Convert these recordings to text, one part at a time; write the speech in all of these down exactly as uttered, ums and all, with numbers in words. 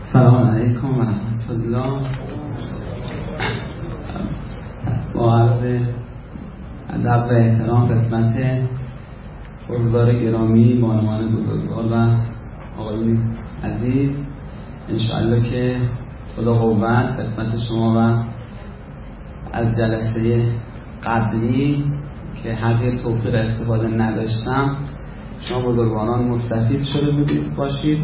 سلام علیکم و رحمت الله. با عرض ادب و احترام خدمت حضار گرامی، بانوان بزرگوار و آقایون عزیز، انشاءالله که خدا قوت خدمت شما و از جلسه قبلی که حقیق توفیق استفاده نداشتم شما بزرگواران مستفید شده بودید باشید.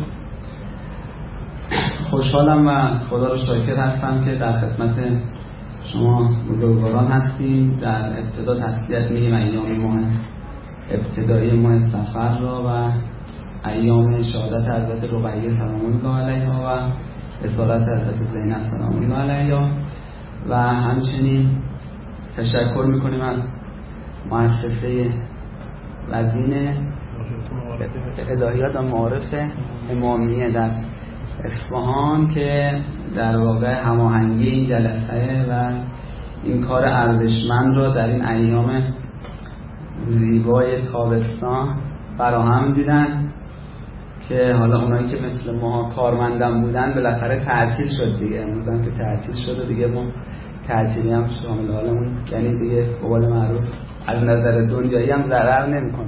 خوشحالم و خدا رو شاکر هستم که در خدمت شما بزرگواران هستیم. در ابتدا تسلیت میگیم ایام ماه ابتدایی ماه سفر را و ایام شهادت حضرت رقیه سلام الله علیها و اسارت حضرت زینب سلام الله علیها و همچنین تشکر میکنیم از مؤسسه وزین الهیات و معارف امامیه در اصفهان که در واقع هماهنگی این جلسه و این کار ارزشمند رو در این ایام زیبای تابستان فراهم دیدن که حالا اونایی که مثل ما کارمندان بودن بالاخره تعطیل شد دیگه. امروز هم که تعطیل شد دیگه ما تعطیلی هم شامل حالمون، یعنی دیگه به قول معروف از نظر دنیایی هم ضرر نمی‌کنه.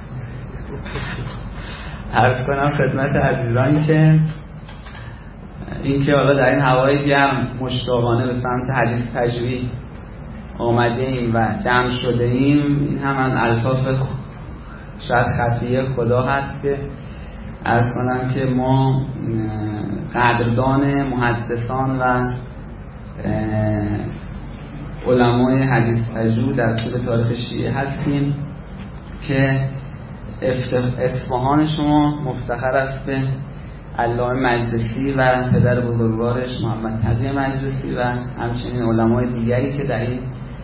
عرض کنم خدمت عزیزان که این که حالا در این هوای گرم مشتاقانه به سمت حدیث تجوید آمده ایم و جمع شده ایم، این هم از الطاف شاید خفیه خدا هست که عرض کنم که ما قدردان محدثان و علمای حدیث تجوید در طول تاریخ شیعه هستیم که اصفهان شما مفتخر است به علامه مجلسی و پدر بزرگوارش محمد تقی مجلسی و همچنین علمای دیگری که در این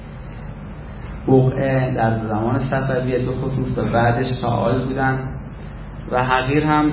بقعه در زمان صفویه به خصوص به بعدش فعال بودن و حقیر هم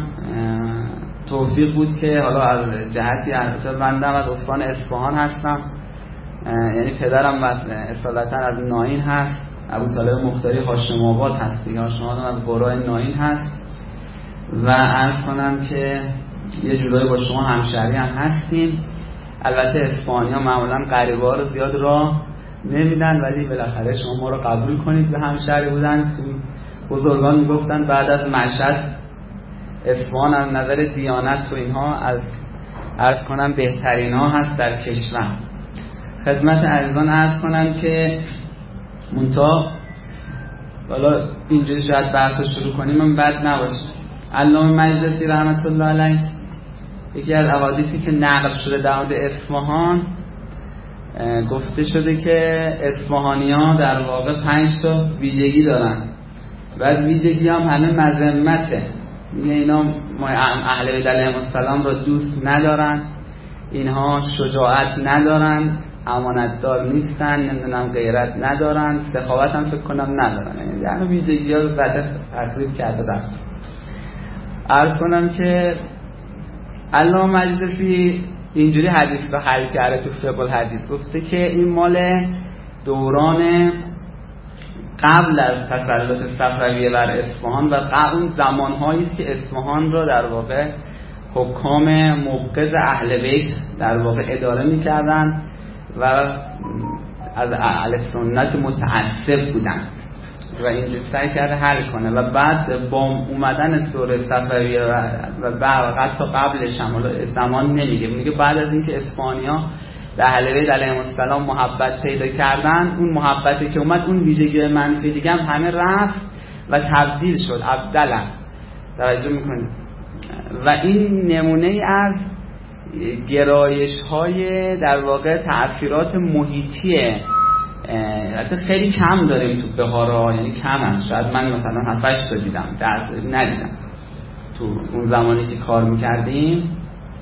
توفیق بود که حالا از جهتی البته بندم از استان اصفهان هستم، یعنی پدرم اصالتا از ناین هست، ابوطالب مختاری هاشم آباد هست دیگه، هاشم آباد از برای ناین هست و عرض کنم که یه جورایی با شما همشهری هم هستیم. البته اصفهانی ها معمولا غریبه‌ها رو زیاد راه نمیدن ولی بالاخره شما ما رو قبول کنید به همشهری بودن. بزرگان میگفتن بعد از مشهد اصفهان از نظر دیانت و اینها از عرض کنم بهترین ها هست در کشور. خدمت عزیزان عرض کنم که منتها حالا اینجوری شاید بحث شروع کنیم من بد نباشه. علامه مجلسی رحمت الله علیه یکی از احادیثی که نقل شده در مورد اصفهان گفته شده که اصفهانی‌ها در واقع پنج تا ویژگی دارن و از ویژگی هم همه مذمته. میگه اینا ما اهل بیت علیهم السلام را دوست ندارن، اینها شجاعت ندارن، امانتدار نیستن، نمیدونم غیرت ندارن، سخاوت هم فکر کنم ندارن. یعنی ویژگی ها رو بعد تصریف کرده رفت. عرض کنم که علامه مجلسی اینجوری حدیث رو حل کرده تو فقه الحدیث، گفته که این مال دوران قبل از تسلط صفویه بر اصفهان و اون زمانهایی است که اصفهان را در واقع حکام موقظ اهل بیت در واقع اداره می‌کردند و از اهل سنت متعصب بودند و اینجوری سعی کرده حل کنه و بعد با اومدن دوره صفویه و بعد حتی قبلش هم زمان نمیگه، میگه بعد از اینکه اصفهانی‌ها به اهل بیت علیهم السلام محبت پیدا کردن، اون محبتی که اومد اون ویژگی منفی دیگه هم همه رفت و تبدیل شد ابدلا. توجه میکنید و این نمونه ای از گرایش های در واقع تأثیرات محیطیه. البته خیلی کم داریم تو بهارا، یعنی کم است، شاید من مثلا هفت هشت تا دیدم، در ندیدم تو اون زمانی که کار میکردیم.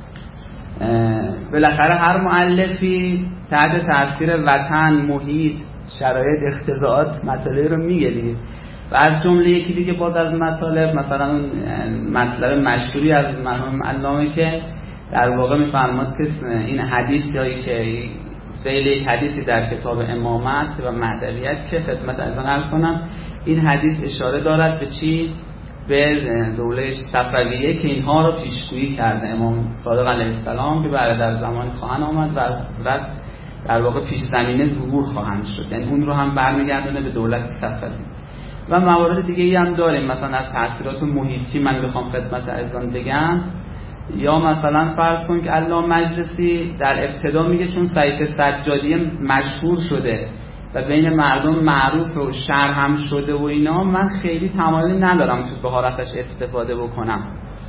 بالاخره هر مؤلفی تحت تاثیر وطن، محیط، شرایط، اختزاعات مطالب رو میگه دیگه و از جمله یکی دیگه باز از مطالب مثلا اون مطلب مشهوری از مرحوم علامه که در واقع میفرماد که این حدیثی که ذیل یک حدیثی در کتاب امامت و مهدویت که خدمت از آن عرض کنم، این حدیث اشاره دارد به چی؟ به دوله صفویه که اینها رو پیشگویی کرده امام صادق علیه السلام که بعد در زمان خواهند آمد و حضرت در واقع پیش زمینه ظهور خواهند شد، یعنی اون رو هم برمیگردونه به دولت صفوی. و موارد دیگه ای هم داریم، مثلا از تأثیرات محیطی من بخوام خدمت عزیزان بگم، یا مثلا فرض کن که علامه مجلسی در ابتدا میگه چون سعید سجادی مشهور شده و بین مردم معروف و شهر هم شده و اینا، من خیلی تمایلی ندارم تو بهارتش استفاده بکنم.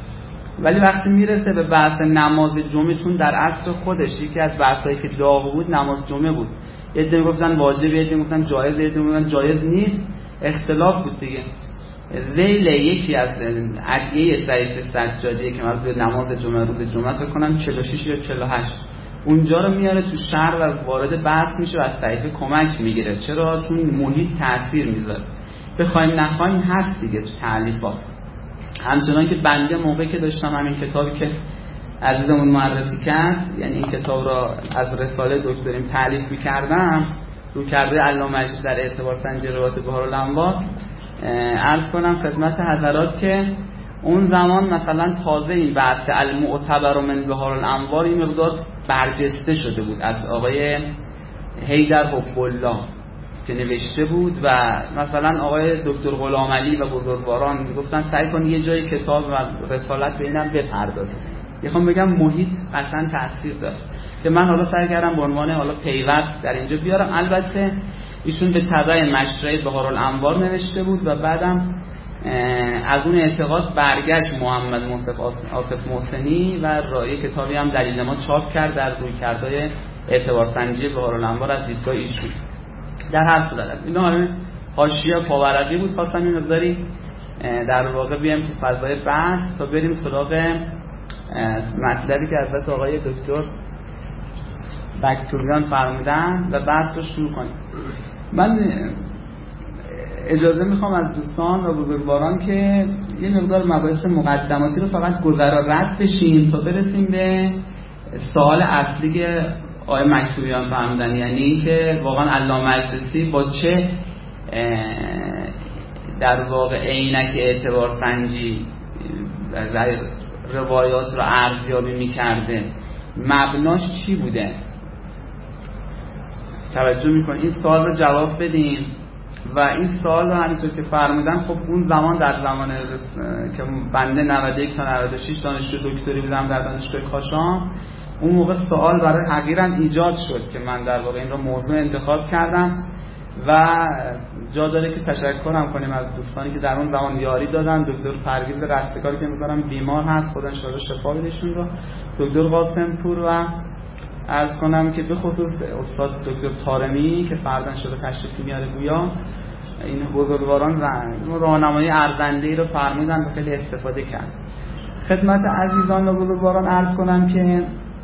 ولی وقتی میرسه به بحث نماز جمعه، چون در عصر خودش یکی از بحثایی که داغ بود نماز جمعه بود، یه عده میگفتن واجبه، یه عده میگفتن جایزه، یه عده میگفتن جایز نیست، اختلاف بود دیگه. ذیل یکی از ادعیه سعید سجادی که مربوط به نماز جمعه روز جمعه فکر کنم چهل و شش یا چهل و هشت، اونجا رو میاره تو شهر و وارد بحث میشه و از صحیفه کمک میگیره. چرا؟ چون محیط تاثیر میذاره، بخوایم نخوایم هست دیگه تو تالیفات. همچنان که بنده موقعی که داشتم همین کتابی که عزیزمون معرفی کرد، یعنی این کتاب را از رساله دکتریم تالیف میکردم، رو کرده علامه مجلسی در اعتبار سنجی روایات بهارالانوار، عرض کنم خدمت حضرات که اون زمان مثلا تازه این بحث المعتبر من بهارالانوار این مقدار برجسته شده بود از آقای حیدر حب الله که نوشته بود و مثلا آقای دکتر غلام علی و بزرگواران میگفتن سعی کن یه جای کتاب و رسالت به اینم بپردازید. میخوام بگم محیط قطعا تاثیر داره که من حالا سعی کردم به عنوان حالا پیوست در اینجا بیارم. البته ایشون به تبع مشرع بهارالانوار نوشته بود و بعدم از اون اعتقاد برگشت محمد منصف آصف محسنی و رای کتابی هم دلیل ما چاپ کرد در رویکردهای اعتبار سنجی بهارالانوار از دیدگاه ایشون. در هر صورت اینا همه حاشیه پاورقی بود، خواستم این مقداری در واقع بیایم تو فضای بحث تا بریم سراغ مطلبی که حضرت آقای دکتر بکتوریان فرمودن و بعد رو شروع کنیم. من اجازه میخوام از دوستان و بزرگواران که یه مقدار مباحث مقدماتی رو فقط گذرا رد بشیم تا برسیم به سوال اصلی که آقای مکتوبیان فرمودن، یعنی که واقعا علامه مجلسی با چه در واقع عینک اعتبار سنجی روایات رو ارزیابی میکرده، مبناش چی بوده؟ توجه میکنید این سوال رو جواب بدیم و این سوال رو همینطور که فرمودن، خب اون زمان در زمان که بنده نود و یک تا نود و شش دانشجو دکتری بودم در دانشگاه کاشان، اون موقع سوال برای حقیقاً ایجاد شد که من در واقع این رو موضوع انتخاب کردم و جا داره که تشکرم کنیم از دوستانی که در اون زمان یاری دادن. دکتر پرویز رستگاری که می‌ذارم بیمار هست، خدا ان شاءالله شفا بدهشون رو، دکتر قاسم پور و عرض کنم که به خصوص استاد دکتر طارمی که فردا شده تشریف میاره گویا، این بزرگواران راهنمایی ارزنده‌ای رو فرمودن و خیلی استفاده کرد. خدمت عزیزان و بزرگواران عرض کنم که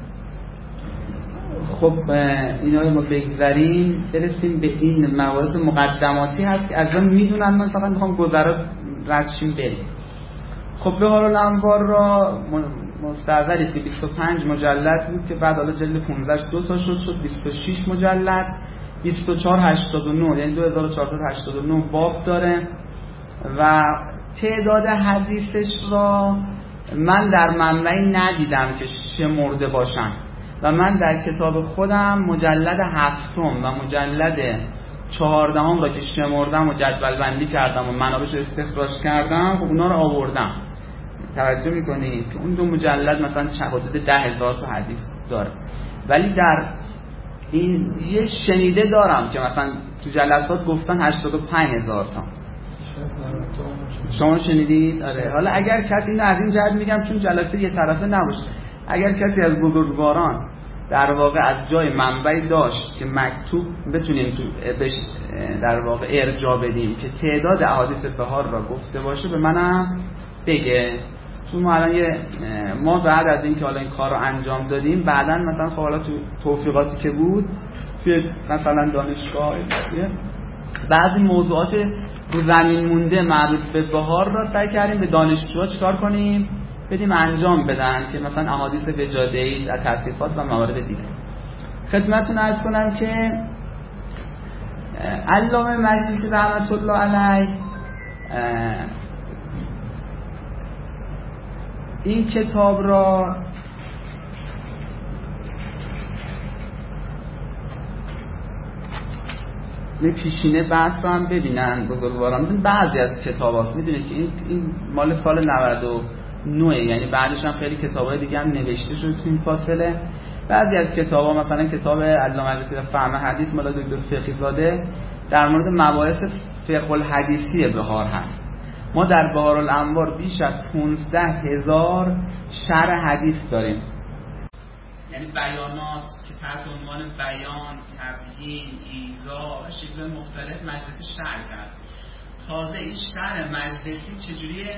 خب اینا رو ما بگذاریم برسیم به این مباحث مقدماتی هست که از اون میدونن، من فقط میخوام گذرا ردشیم بریم. خب بهارالانوار را مستعذری که بیست و پنج مجلد بود که بعد حالا جلد پانزده دو تا شد شد بیست و شش مجلد، بیست و چهار هشتاد و نه یعنی دو هزار و چهارصد و هشتاد و نه باب داره و تعداد حدیثش را من در منبعی ندیدم که شمرده باشم و من در کتاب خودم مجلد هفتم و مجلد چهاردهم را که شمردم و جدول بندی کردم و منابعش رو استخراج کردم، خب اونا رو آوردم. توجه میکنید که اون دو مجلد مثلا حدود ده هزار تا حدیث داره، ولی در این یه شنیده دارم که مثلا تو جلسات گفتن هشتاد و پنج هزار تا. شما شنیدید؟ آره. حالا اگر کسی اینو از این جهت میگم چون جلسه یه طرفه نباشه، اگر کسی از بزرگواران در واقع از جای منبعی داشت که مکتوب بتونیم تو بهش در واقع ارجاع بدیم که تعداد احادیث بهار را گفته باشه به منم بگه. چون ما الان یه ما بعد از این که حالا این کار رو انجام دادیم، بعدن مثلا خب حالا تو توفیقاتی که بود توی مثلا دانشگاه بعضی موضوعات رو زمین مونده مربوط به بهار را سعی کردیم به دانشجوها چیکار کنیم؟ بدیم انجام بدن که مثلا احادیث وجاده‌ای از تصحیحات و موارد دیگه. خدمتتون عرض کنم که علامه مجلسی رحمت الله علیه این کتاب را یه پیشینه بحث رو هم ببینن بزرگواران. بعضی از کتاب هاست میدونید که این, این مال سال نود و نه، یعنی بعدش هم خیلی کتاب های دیگه هم نوشته شد تو این فاصله. بعضی از کتاب ها مثلا کتاب علامه مجلسی فهم حدیث مال دکتر فقیه‌زاده در مورد مباحث فقه الحدیثی بهار هست. ما در بهار الانوار بیش از پانزده هزار شرح حدیث داریم، یعنی بیانات که تحت عنوان بیان، تبیین، ایضاح و شکل مختلف مجلسی شرح کرد. تازه این شرح مجلسی چجوریه؟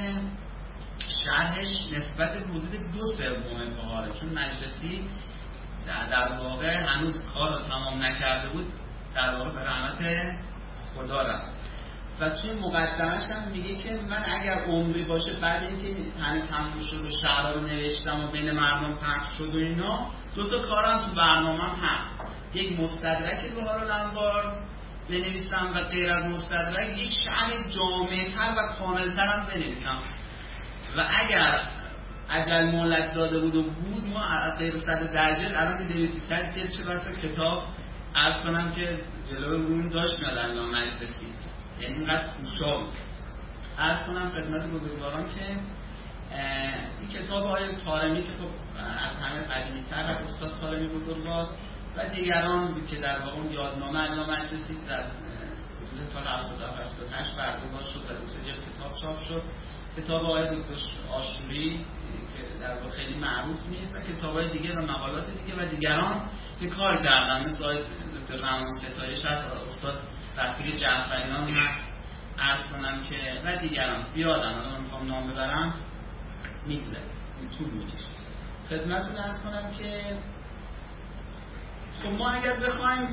شرحش نسبت به حدود دو سوم بهاره، چون مجلسی در واقع هنوز کار رو تمام نکرده بود، در واقع به رحمت خدا رفت. و توی مقدمش هم میگه که من اگر عمری باشه بعد اینکه همه تموم شد و شعرها رو نوشتم و بین مردم پخش شد و اینا، دو تا کارم تو برنامه‌ام هست. یک مستدرک بهار الانوار بنویسم و غیر از مستدرک یک شرح جامع‌تر و کامل‌تر هم بنویسم. و اگر اجل مهلت داده بود و بود ما غیر صد درجه الان دویست صد جلد چه بسا کتاب عرض کنم که جلوه اون داشت میاد علامه مجلسی، یعنی اینقدر کوشا بود. عرض کنم خدمت بزرگواران که این کتاب آقای طارمی که خب از همه قدیمی تر از استاد طارمی بزرگوار و دیگران که در واقع اون یادنامه علامه مجلسی که در حدود سال هفتاد و هشت برگزار شد و دو سه جلد کتاب چاپ شد. کتاب آقای دکتر آشوری که در واقع خیلی معروف نیست و کتاب‌های دیگه و مقالات دیگه و دیگران که کار کردن مثل آقای دکتر رحمان ستایش هست، استاد رفیق جعفریان هست، عرض کنم که و دیگران بیادن، الان من میخوام نام ببرم میگذره طول میکشه. خدمتتون عرض کنم که خب ما اگر بخوایم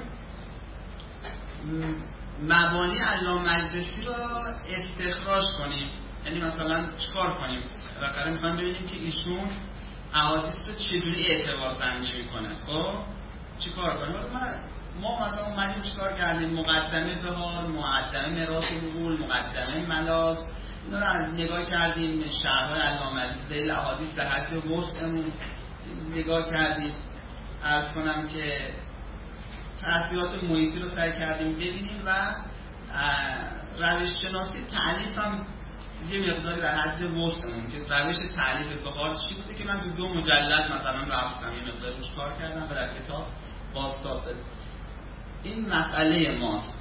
مبانی علامه مجلسی رو استخراج کنیم، یعنی مثلا چیکار کنیم؟ بالاخره میخوایم ببینیم که ایشون احادیث رو چجوری اعتبار سنجی میکنه. خب چیکار کنیم؟ ما ما مثلا اومدیم چیکار کردیم؟ مقدمه بهار، مقدمه میراث العقول، مقدمه ملاذ، اینا رو نگاه کردیم. شرح‌های علامه مجلسی ذیل احادیث به حد وسعمون نگاه کردیم. عرض کنم که تأثیرات محیطی رو سعی کردیم ببینیم و روش شناسی تألیف هم یه مقداری در حد وسعمون که روش تألیف بهار چی بوده که من تو دو مجلد مثلا رفتم یه مقداری روش کار کردم و در کتاب بازتاب دادم. این مسئله ماست.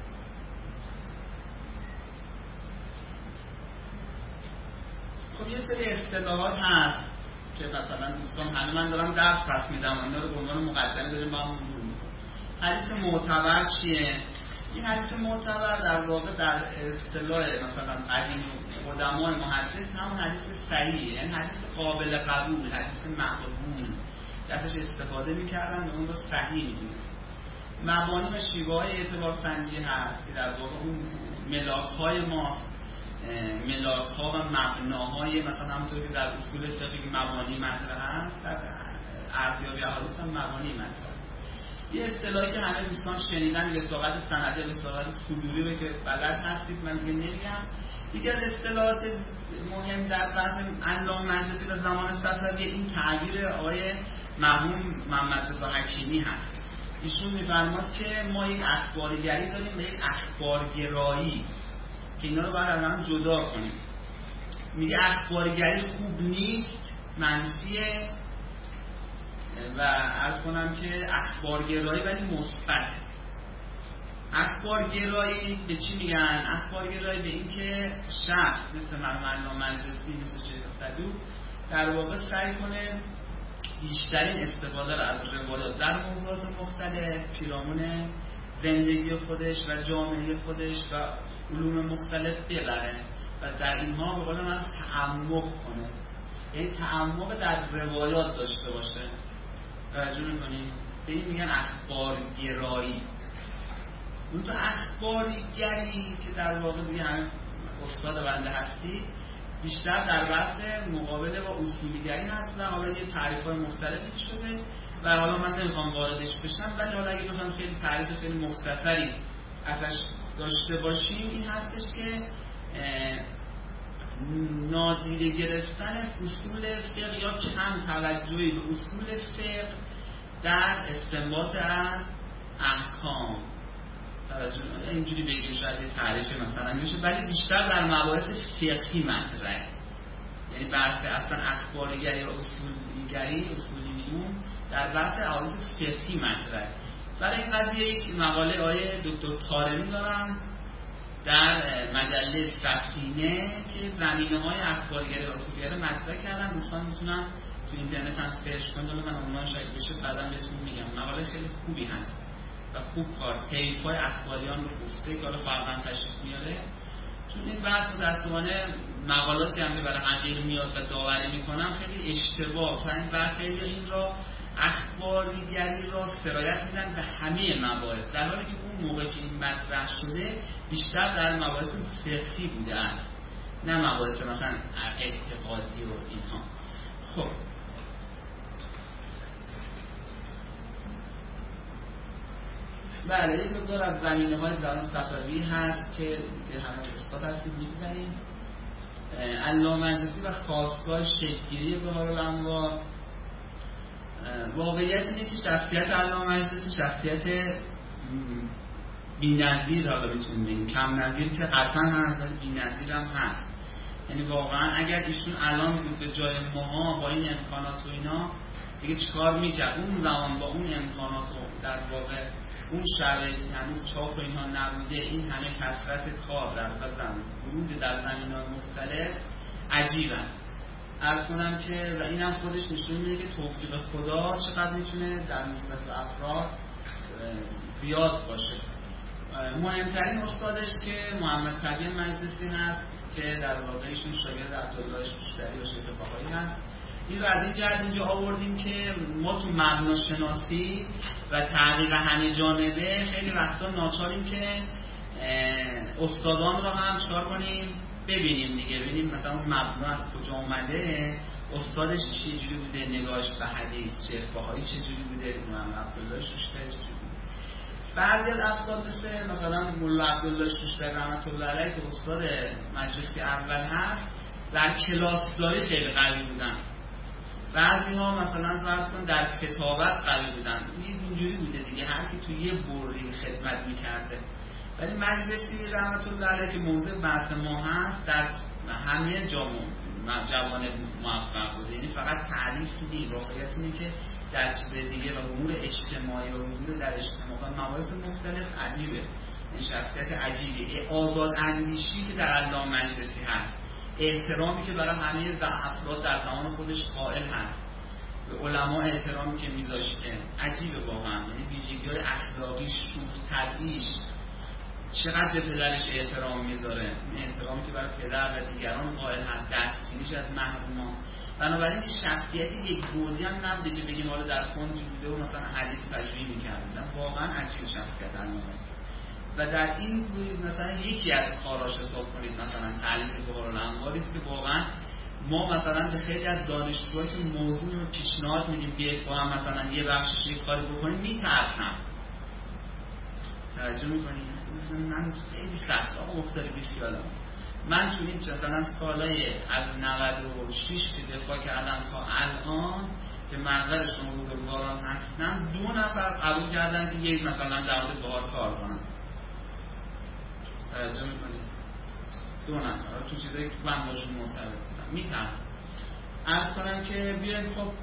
خب یه سری اصطلاحات هست که مثلا دوستان همه من دارم درس پس میدم و اینا رو به عنوان مقدمه داریم با هم مرور میکنیم. حدیث معتبر چیه؟ این حدیث معتبر در واقع در اصطلاح مثلا قدیم قدمای محدث همون حدیث صحیحه، یعنی حدیث قابل قبول، حدیث مقبول ازش استفاده میکردن و اون رو صحیح میدونست. مبانی و شیوه‌های اعتبار سنجی هست که در واقع اون ملاک‌های ماست، ملاک‌ها و مبناهای مثلا همونطور که در اصول فقهی مبانی مطرح هست، در ارزیابی احادیث هم مبانی مطرح. یه اصطلاحی که همه دوستان شنیدن وثاقت سندی، وثاقت صدوری رو که بلد هستید من دیگه نمیگم. یکی از اصطلاحات مهم در بحث علامه مجلسی و زمان صفوی این تعبیر آقای مرحوم محمد رضا حکیمی هست. ایشون می‌فرماد که ما یک اخبارگری داریم و یک اخبارگرایی که اینا رو باید از هم جدا کنیم. میگه اخبارگری خوب نیست، منفیه، و عرض کنم که اخبارگرایی ولی مثبته. اخبارگرایی به چی میگن؟ اخبارگرایی به این که شخص مثل مرحوم علامه مجلسی، مثل شیخ صدوق در واقع سعی کنه بیشترین استفاده رو از روایات در موضوعات مختلف پیرامون زندگی خودش و جامعه خودش و علوم مختلف ببره و در اینها به قول من تعمق کنه، یعنی تعمق در روایات داشته باشه. توجه می‌کنید؟ به این میگن اخبارگرایی. اون تو اخبارگری که در واقع دیگه همه استاد بنده هستی بیشتر در بحث مقابله با اصولیگری هست و حالا یه تعریف‌های مختلفی شده و حالا من نمیخوام واردش بشم، ولی حالا اگه بخوام خیلی تعریف خیلی مختصری ازش داشته باشیم این هستش که نادیده گرفتن اصول فقه یا کم توجهی به اصول فقه در استنباط از احکام. توجه اینجوری بگیم شاید تعریف مثلا میشه، ولی بیشتر در مباحث فقهی مطرحه. یعنی بحث اصلا اخبارگری یا اصولیگری، اصولیون در بحث احادیث فقهی مطرحه. برای این قضیه یک مقاله آیه دکتر طارمی دارم در مجله سفینه که زمینه‌های اخبارگری و اصولیگری مطرح کردن. دوستان میتونن تو اینترنت هم سرچ کنید، من عنوانش اگه بشه بعداً بهتون میگم. مقاله خیلی خوبی هست و خوب کار طیف‌های اخباریان رو گفته که حالا فرقاً تشریح میاره. چون این بحث متأسفانه مقالاتی هم که برای حقیر میاد و داوری میکنم خیلی اشتباه، تا این بحث خیلی این را اخباریگری را سرایت میدن به همه مباحث، در حالی که اون موقع که این مطرح شده بیشتر در مباحث فقهی بوده است، نه مباحث مثلا اعتقادی و اینها. خب بله، یک مقدار از زمینه های زبان صفوی هست که همه استاد هستید می‌زنیم. علامه مجلسی و خاصگاه شکل‌گیری بهارالانوار. واقعیت اینه که شخصیت علامه مجلسی شخصیت بی‌نظیر، حالا میتونیم بگیم کم نظیر که قطعا هست، ولی بی‌نظیر هم هست. یعنی واقعا اگر ایشون الان بود به جای ما با این امکانات و اینا دیگه چیکار میکرد؟ اون زمان با اون امکانات و در واقع اون شرایطی که هنوز چاپ و اینها نبوده، این همه کثرت کار در بزن ورود در زمینه‌های مختلف عجیب است. عرض کنم که و اینم خودش نشون میده که توفیق خدا چقدر میتونه در نسبت به افراد زیاد باشه. مهمترین استادش که محمد تقی مجلسی هست که در واقع ایشون شاگرد عبدالله شوشتری و شیخ بهایی هست. این رو از این جهت اینجا آوردیم که ما تو مبناشناسی و تحقیق همه جانبه خیلی وقتا ناچاریم که استادان رو هم چکار کنیم ببینیم دیگه، ببینیم مثلا اون مبنا از کجا اومده، استادش چه جوری بوده، نگاهش به حدیث، شیخ بهایی چه جوری بوده، محمد عبدالله شوشتری چه جوری بوده. بعضی از افراد مثل مثلا مولا عبدالله شوشتری رحمت الله علیه که استاد مجلسی اول هست در کلاس‌داری خیلی قوی بودن. بعضی ها مثلا فرض کن در کتابت قوی بودن. اینجوری بوده دیگه، هر کی توی یه بردی خدمت میکرده. ولی مجلسی رحمت الله علیه که موضوع بحث ما هست در همه جوانب موفق بوده. یعنی فقط تعریف نیست، واقعیت اینه که در چیز دیگه و امور اجتماعی و حضور در اجتماع و مباحث مختلف عجیبه. این شخصیت عجیبی، آزاد اندیشی که در علامه مجلسی هست، احترامی که برای همه افراد در زمان خودش قائل هست، به علما احترامی که میذاشته عجیبه واقعا. یعنی ویژگی‌های اخلاقی، شوخ طبعیش، چقدر به پدرش احترام میذاره، این احترامی که برای پدر و دیگران قائل هست، دستگیریش از محرومان. بنابراین شخصیتی یک بودی هم نبوده که بگیم حالا در کنج بوده و مثلا حدیث تجویه می‌کرد. واقعا عجیب شخصیت علامه. و در این مثلا یکی از کاراش حساب کنید مثلا تعلیف بهارالانوار است که واقعا ما مثلا به خیلی از دانشجوها که موضوع رو پیشنهاد میدیم بیاید با هم مثلا یه بخشش یه کاری بکنیم میترسن. توجه میکنید؟ من خیلی سخت آقا مختاری بیخیالم. من تو این مثلا سالای از نود و شش که دفاع کردم تا الان که منظر شما رو به بهاران هستم، دو نفر قبول کردن که یک مثلا در مورد بهار کار کنن. توجه میکنید؟ دو نفر تو چیزایی که من باشون مرتبط بودم میتونم عرض کنم که بیایم خب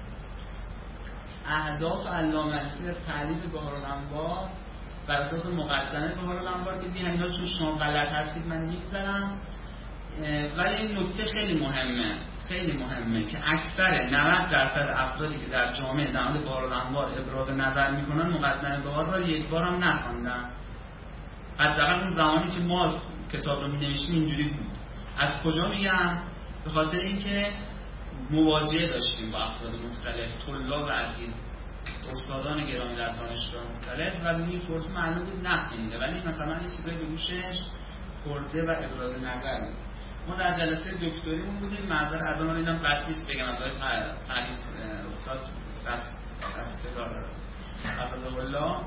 اهداف علامه مجلسی در تالیف بهارالانوار بر اساس مقدمه بهارالانوار که بیان اینا چون شما غلط هستید من میگذارم، ولی این نکته خیلی مهمه خیلی مهمه که اکثر نود درصد افرادی که در جامعه در مورد بهارالانوار ابراز نظر میکنن مقدمه بهار را یک بار هم نخوندن. حداقل اون زمانی که ما کتاب رو می‌نوشتیم اینجوری بود. از کجا میگم؟ به خاطر اینکه مواجهه داشتیم با افراد مختلف، طلاب عزیز، استادان گرامی در دانشگاه مختلف و می‌فرض معلوم بود نخونده، ولی مثلا یه چیزایی به گوشش خورده و ابراز نظر می‌کنه. ما در جلسه دکتریمون بودیم، معذرت از اون اینم قطعی بگم از پریز استاد رفتگار حفظه الله،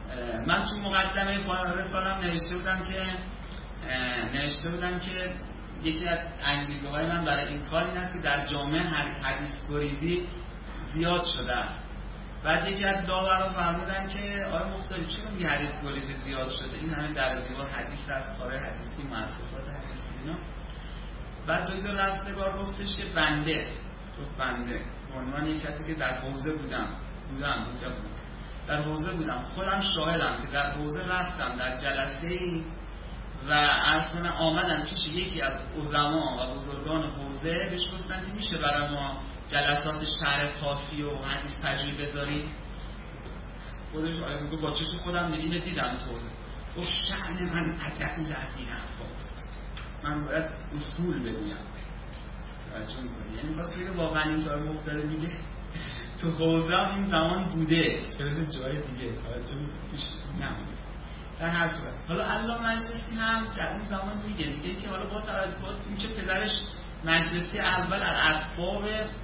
من تو مقدمه پایان رساله‌ام نوشته بودم که نوشته بودم که یکی از انگیزه‌های من برای این کار این است که در جامعه حدیث گریزی زیاد شده است. بعد یکی از داوران فرمودن که آره مختاری چرا میگه حدیث گریزی زیاد شده؟ این همه در دیوار حدیث است، کار حدیثی، مؤسسات حدیثی اینا. بعد دکتر رستگار گفتش که بنده گفت بنده به عنوان یک کسی که در حوزه بودم بودم اونجا بودم در حوزه بودم خودم شاهدم که در حوزه رفتم در جلسه‌ای و عرض کنم آمدن پیش یکی از علما و بزرگان حوزه بهش گفتن که میشه برای ما جلسات شرح کافی و حدیث تجویز بذاری. خودش آیا میگه با چشم خودم اینو دیدم تو حوزه. گفت شأن من عجب لذین الفاظ، من باید اصول بگویم. توجه می‌کنی؟ یعنی واسه که واقعا این کار مختلف میگه تو حوزه این زمان بوده چرا جای دیگه توجه نه در هر صورت. حالا علامه مجلسی هم در اون زمان میگه میگه که حالا با توجه به اینکه پدرش مجلسی اول از اسباب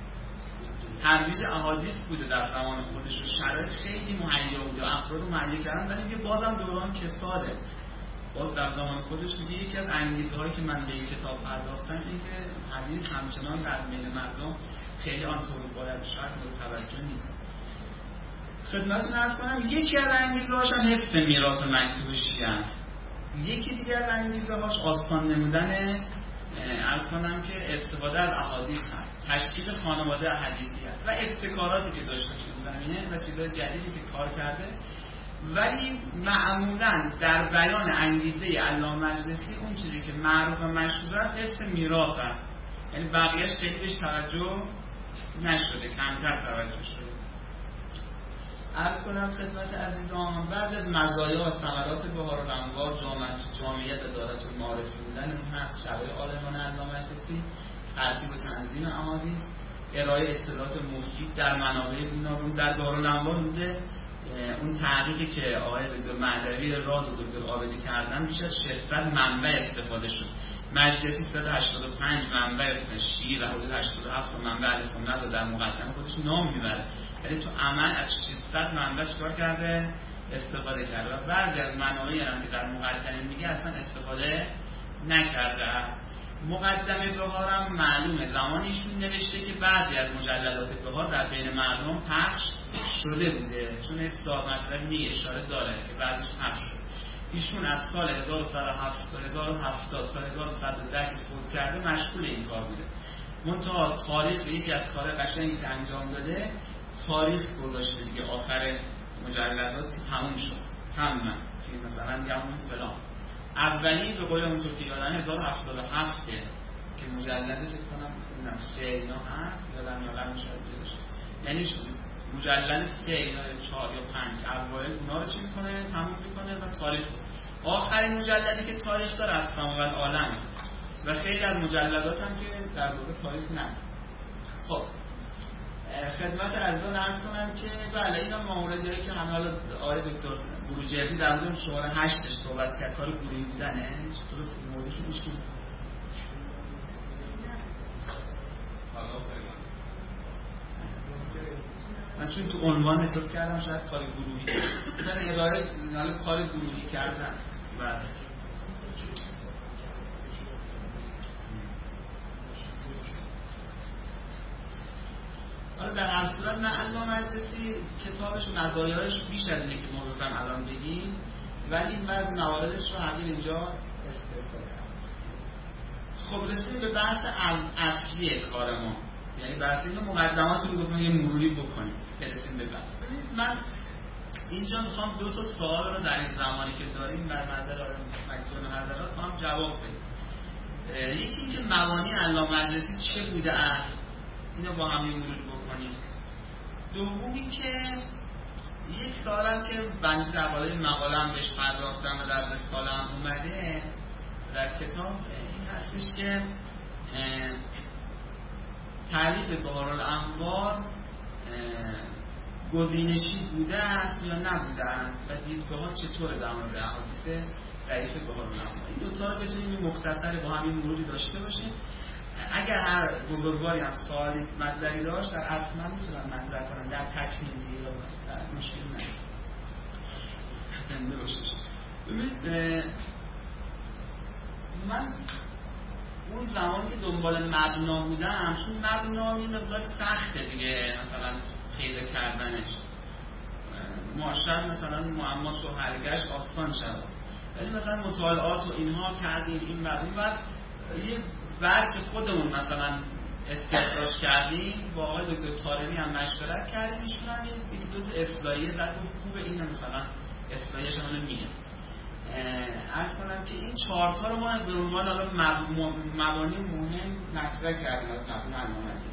ترویج احادیث بوده در زمان خودش و شرایط خیلی مهیا بوده و افراد رو مهیا کردن، ولی میگه بازم دوران کساده. باز در زمان خودش میگه یکی از انگیزه‌هایی که من به این کتاب پرداختم این که حدیث همچنان در میل مردم خیلی آنطور باید شاید مورد توجه نیست. خدمتتون عرض کنم یکی از انگیزه‌هاش هم حفظ میراث مکتوب شیعه است. یکی دیگر از انگیزه‌هاش آستان نمودن عرض کنم که استفاده از احادیث هست، تشکیل خانواده حدیثی است و ابتکاراتی که داشته تو زمینه و چیزهای جدیدی که کار کرده. ولی معمولاً در بیان انگیزه علامه مجلسی اون چیزی که معروف و مشهور است حفظ میراث است، یعنی بقیه‌اش خیلی بهش توجه نشده، کمتر توجه شده. عرض کنم خدمت عزیزان بعد از مزایا و ثمرات بهار الانوار جامعیت جامعیت عدالت و معرفی بودن اون هست شرایط عالمان علامه مجلسی، ترتیب و تنظیم احادیث، ارائه اطلاعات مفید در منابع گوناگون در دارالانوار بوده. اون تحقیقی که آقای دکتر مهدوی راد و دکتر عابدی کردن بیشتر شصت منبع استفاده شد. مجلسی صد و هشتاد و پنج منبع شیعی و حدود هشتاد و هفت منبع اهل سنت رو در مقدمه خودش نام میبره، ولی تو عمل از ششصد منبع چیکار کرده؟ استفاده کرده و بعضی از منابعی هم که در مقدمه میگه اصلا استفاده نکرده. مقدمه بهار هم معلومه زمانی ایشون نوشته که بعضی از مجلدات بهار در بین مردم پخش شده بوده، چون اصلاح مطلب می اشاره داره که بعدش پخش شد. ایشون از سال هزار و صد و هفتاد تا هزار و صد و ده که فوت کرده مشغول این کار بوده. منتها تاریخ به یکی از کار قشنگی که انجام داده تاریخ گذاشته دیگه، آخر مجلدات تموم شد تمام که مثلا میگم فلان اولی به قول اونطور که یادم هزار و هفتاد و هفت که مجلد فکر کنم اونم سه اینا هست یادم یادم شاید پیدا شد، یعنی مجلد سه یا چهار یا پنج اوایل اونا رو چی میکنه تموم میکنه و تاریخ بود. آخرین مجلدی که تاریخ داره از سماوات عالم و خیلی از مجلدات هم که در واقع تاریخ نداره. خب خدمت عزیزان عرض کنم که بله اینا موردی که همه حالا آقای دکتر بروجردی در مورد شماره هشتش صحبت کرد کار گروهی بودنه درست موردش میشه. من چون تو عنوان احساس کردم شاید کار گروهی مثلا اداره حالا کار گروهی کردن و حالا در هر صورت نه علامه مجلسی کتابش و مزایاش بیش از اینه که ما بخوایم الان بگیم، ولی بعضی مواردش رو همین اینجا استثنا کردم. خب رسیدیم به بحث اصلی کار ما، یعنی بحث اینو مقدمات رو گفتم یه مروری بکنیم برسیم به بحث. ببینید من اینجا میخوام دو تا سوال رو در این زمانی که داریم در مدار مکتوب حضرات با هم جواب بدیم. یکی اینکه مبانی علامه مجلسی چه بوده است اینو با هم مرور بکنیم. دومی که یک سوالم که بنده در بالای مقاله هم بهش پرداختم و در رساله هم اومده در کتاب این هستش که تعلیق بهار الانوار گزینشی بوده است یا نبوده است و دیدگاه ها چطوره در مورد احادیث ضعیف بهار الانوار. این دوتا رو بتونیم مختصری با همین مروری داشته باشیم. اگر هر بزرگواری هم سوالی مطلبی داشت در اصل من میتونم مطرح کنم در تکمیل دیگه یا در مشکل نداره زنده باشش. ببینید من اون زمانی که دنبال مبنا بودم، چون مبنا یه مقدار سخته دیگه، مثلا پیدا کردنش معاشر مثلا معماش و حلقش آسان شد، ولی مثلا مطالعات و اینها کردیم این بعد این بعد یه بعد که خودمون مثلا استخراج کردیم با آقای دکتر طارمی هم مشورت کردیم، ایشون هم یه دو تا اصلاحیه زد و خوبه، این مثلا اصلاحیه‌اش هم میگه. عرض کنم که این چهار تا رو ما به عنوان حالا مبانی مهم مطرح کردیم از مبنی علامتی.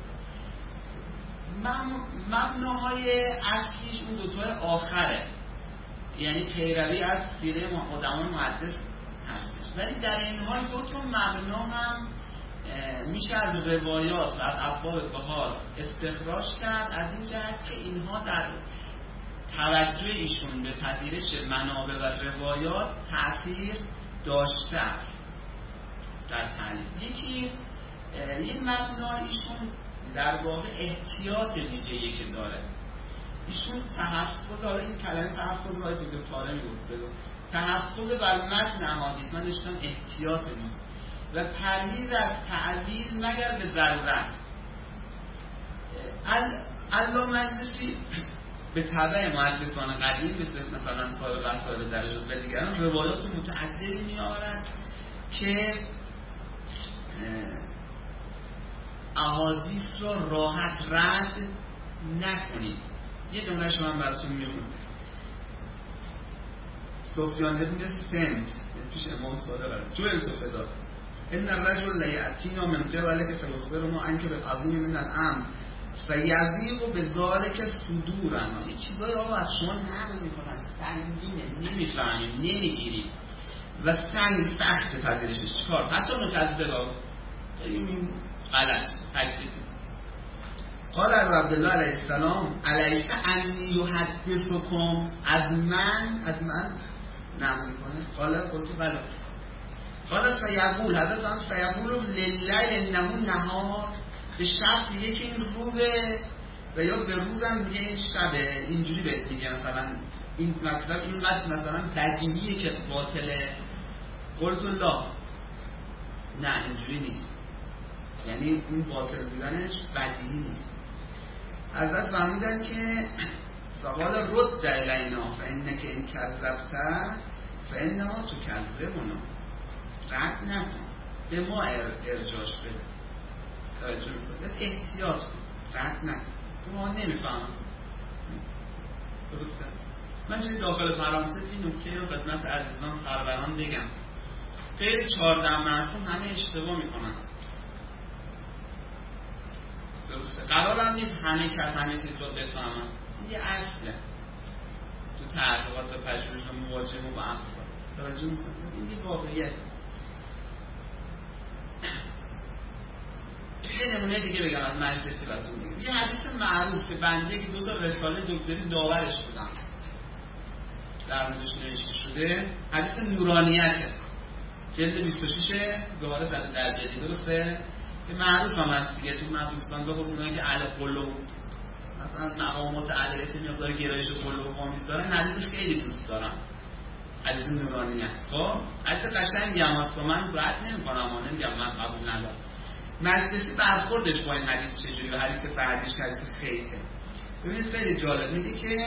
مبناهای اصلیش اون دوتای آخره، یعنی پیروی از سیره قدمان محدث هستش، ولی در این حال دو تا مبنا هم میشه از روایات و از ابواب بهار استخراج کرد، از این جهت که اینها در توجه ایشون به پذیرش منابع و روایات تأثیر داشته است در تعلیف. یکی این مبنا ایشون در واقع احتیاط ویژه‌ای که داره، ایشون تحفظ، حالا این کلمه تحفظ رو تو دو طارمی بود بگو، تحفظ بر متن احادیث، من داشتم احتیاط ویژه و پرهیز از تعویل مگر به ضرورت. علامه مجلسی به تبع محدثان قدیم مثل مثلا صاحب وسائل درجات و دیگران روایات متعددی می‌آورند که احادیث را راحت رد نکنید. یه جمله شما براتون میخونم. سفیان ابن سمت پیش امام صادق جو التفادا ان الرجل لا یاتینا من قبلک فیخبرنا انک بالعظیم من الامر فیضیق بذلک صدورنا. یه چیزایی آقا از شما نقل میکنن سنگینه، نمیفهمیم، نمیگیریم و سنگ سخت پذیرشش. چیکار؟ پس اونو کذبه را این غلط تکذیب. قال عبدالله علیه السلام علیک انی یحدثکم از من از من نقل میکنه. قال قلت بلا. قال فیقول حضرت هم فیقول للیل انه نهار، به شب میگه که این روزه و یا به روزم میگه این شبه، اینجوری بهت میگه مثلا این مطلب این قد مثلا بدیهیه که باطله. قلت الله نه اینجوری نیست، یعنی این باطل بودنش بدیهی نیست. حضرت فرمودن که فقال رد الینا فانک ان کذبت فانما تکذبنا، رد نکن، به ما ارجاش بده، توجه بکن، احتیاط کن، رد نکن، ما نمیفهمم. درسته؟ من چیزی داخل پرانتز این نکته رو خدمت عزیزان سروران بگم. غیر چهارده معصوم همه اشتباه میکنن. درسته؟ قرارم نیست همه کس همه چیز رو بفهمن. این یه اصله تو تحقیقات و پژوهش و مواجهه با افراد. توجه میکنید؟ این یه واقعیت. یه نمونه دیگه بگم از مجلسی براتون میگم. یه حدیث معروف که بنده که دو تا رساله دکتری داورش بودم در موردش نوشته شده، حدیث نورانیته، جلد بیست و شش گواره زده در جلدی، درسته؟ که معروف هم هست دیگه تو مبوستان به خصوص اونایی که اهل قلوب مثلا مقامات علیت مقدار گرایش قلوب آمیز دارن، حدیثش خیلی دوست دارم، حدیث نورانیت. خب حدیث قشنگی هم هست، من رد نمی‌کنم اما نمیگم من قبول ندارم. مجلسی برخوردش با این حدیث چجوری و حدیث بعدیش که حدیث خیته. ببینید خیلی جالب میگه که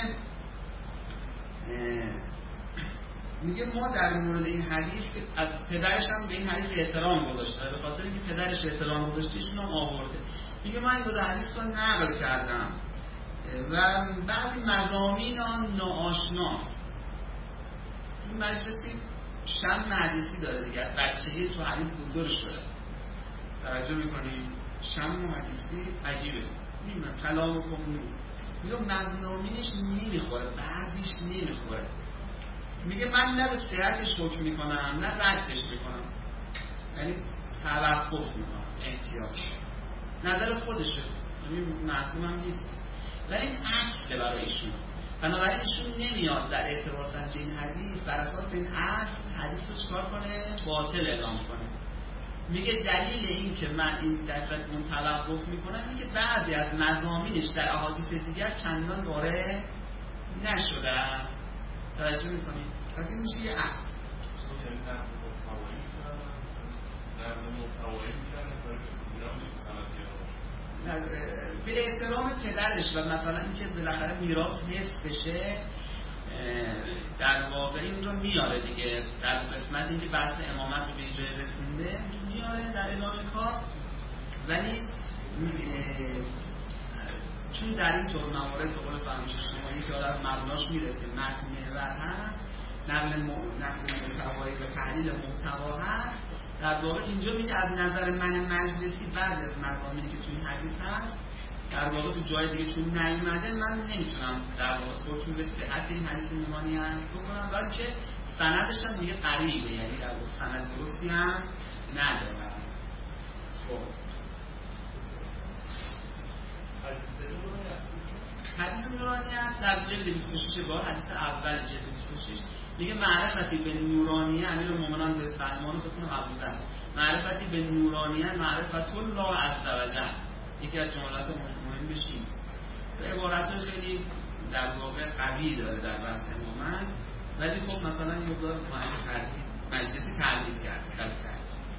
میگه ما در مورد این حدیث که از پدرش هم به این حدیث احترام گذاشته، به خاطر اینکه پدرش احترام گذاشته ایشون هم آورده. میگه من این حدیث رو نقل کردم و بعضی مضامین آن ناآشناست. این مجلسی شم حدیثی داره دیگه، بچگی تو حدیث بزرگ شده. توجه میکنیم شم حدیثی عجیبه، میگم کلام کنم میگم مضامینش نمیخوره، بعضیش نمیخوره. میگه من نه به صحتش حکم میکنم نه ردش میکنم، یعنی توقف میکنم، احتیاط، نظر خودشه، یعنی معصوم هم نیست، ولی این اصله برای ایشون. بنابراین ایشون نمیاد در اعتراض از این حدیث بر اساس این اصل حدیث رو چکار کنه؟ باطل اعلام کنه. میگه دلیل این که من این دفعه اون توقف میکنم میگه بعضی از مضامینش در احادیث دیگر چندان وارد نشده. توجه میکنید؟ اگه میشه یه عقل به احترام پدرش و مثلا اینکه بالاخره میراث حفظ بشه در واقع این رو میاره دیگه، در قسمت اینکه بحث امامت رو به جای رسونده میاره در ادامه کار. ولی چون در این طور موارد به قول فرمایش شمایی که آدم مبناش میرسه متن محور هست، نقل محتوایی و تحلیل محتوا هست، در واقع اینجا میگه از نظر من مجلسی بعد از مضامینی که توی این حدیث هست در واقع تو جای دیگه چون نیومده من نمیتونم در واقع خودتون به صحت این حدیث نمانی هم بکنم، بلکه سندش هم دیگه قریبه، یعنی در واقع سند درستی هم نداره. خب حدیث نورانیت در جلد بیست و شش بار، حدیث اول جلد بیست و شش میگه معرفتی به نورانیه امیرالمومنین به سلمان فکر کنم ابوذر، معرفتی به نورانیه معرفت الله عز وجل، یکی از جملات مهم بشیم. عبارت خیلی در واقع قوی داره در بحث امامت، ولی خب مثلا یه مقدار مجلسی تعریف کرد کرد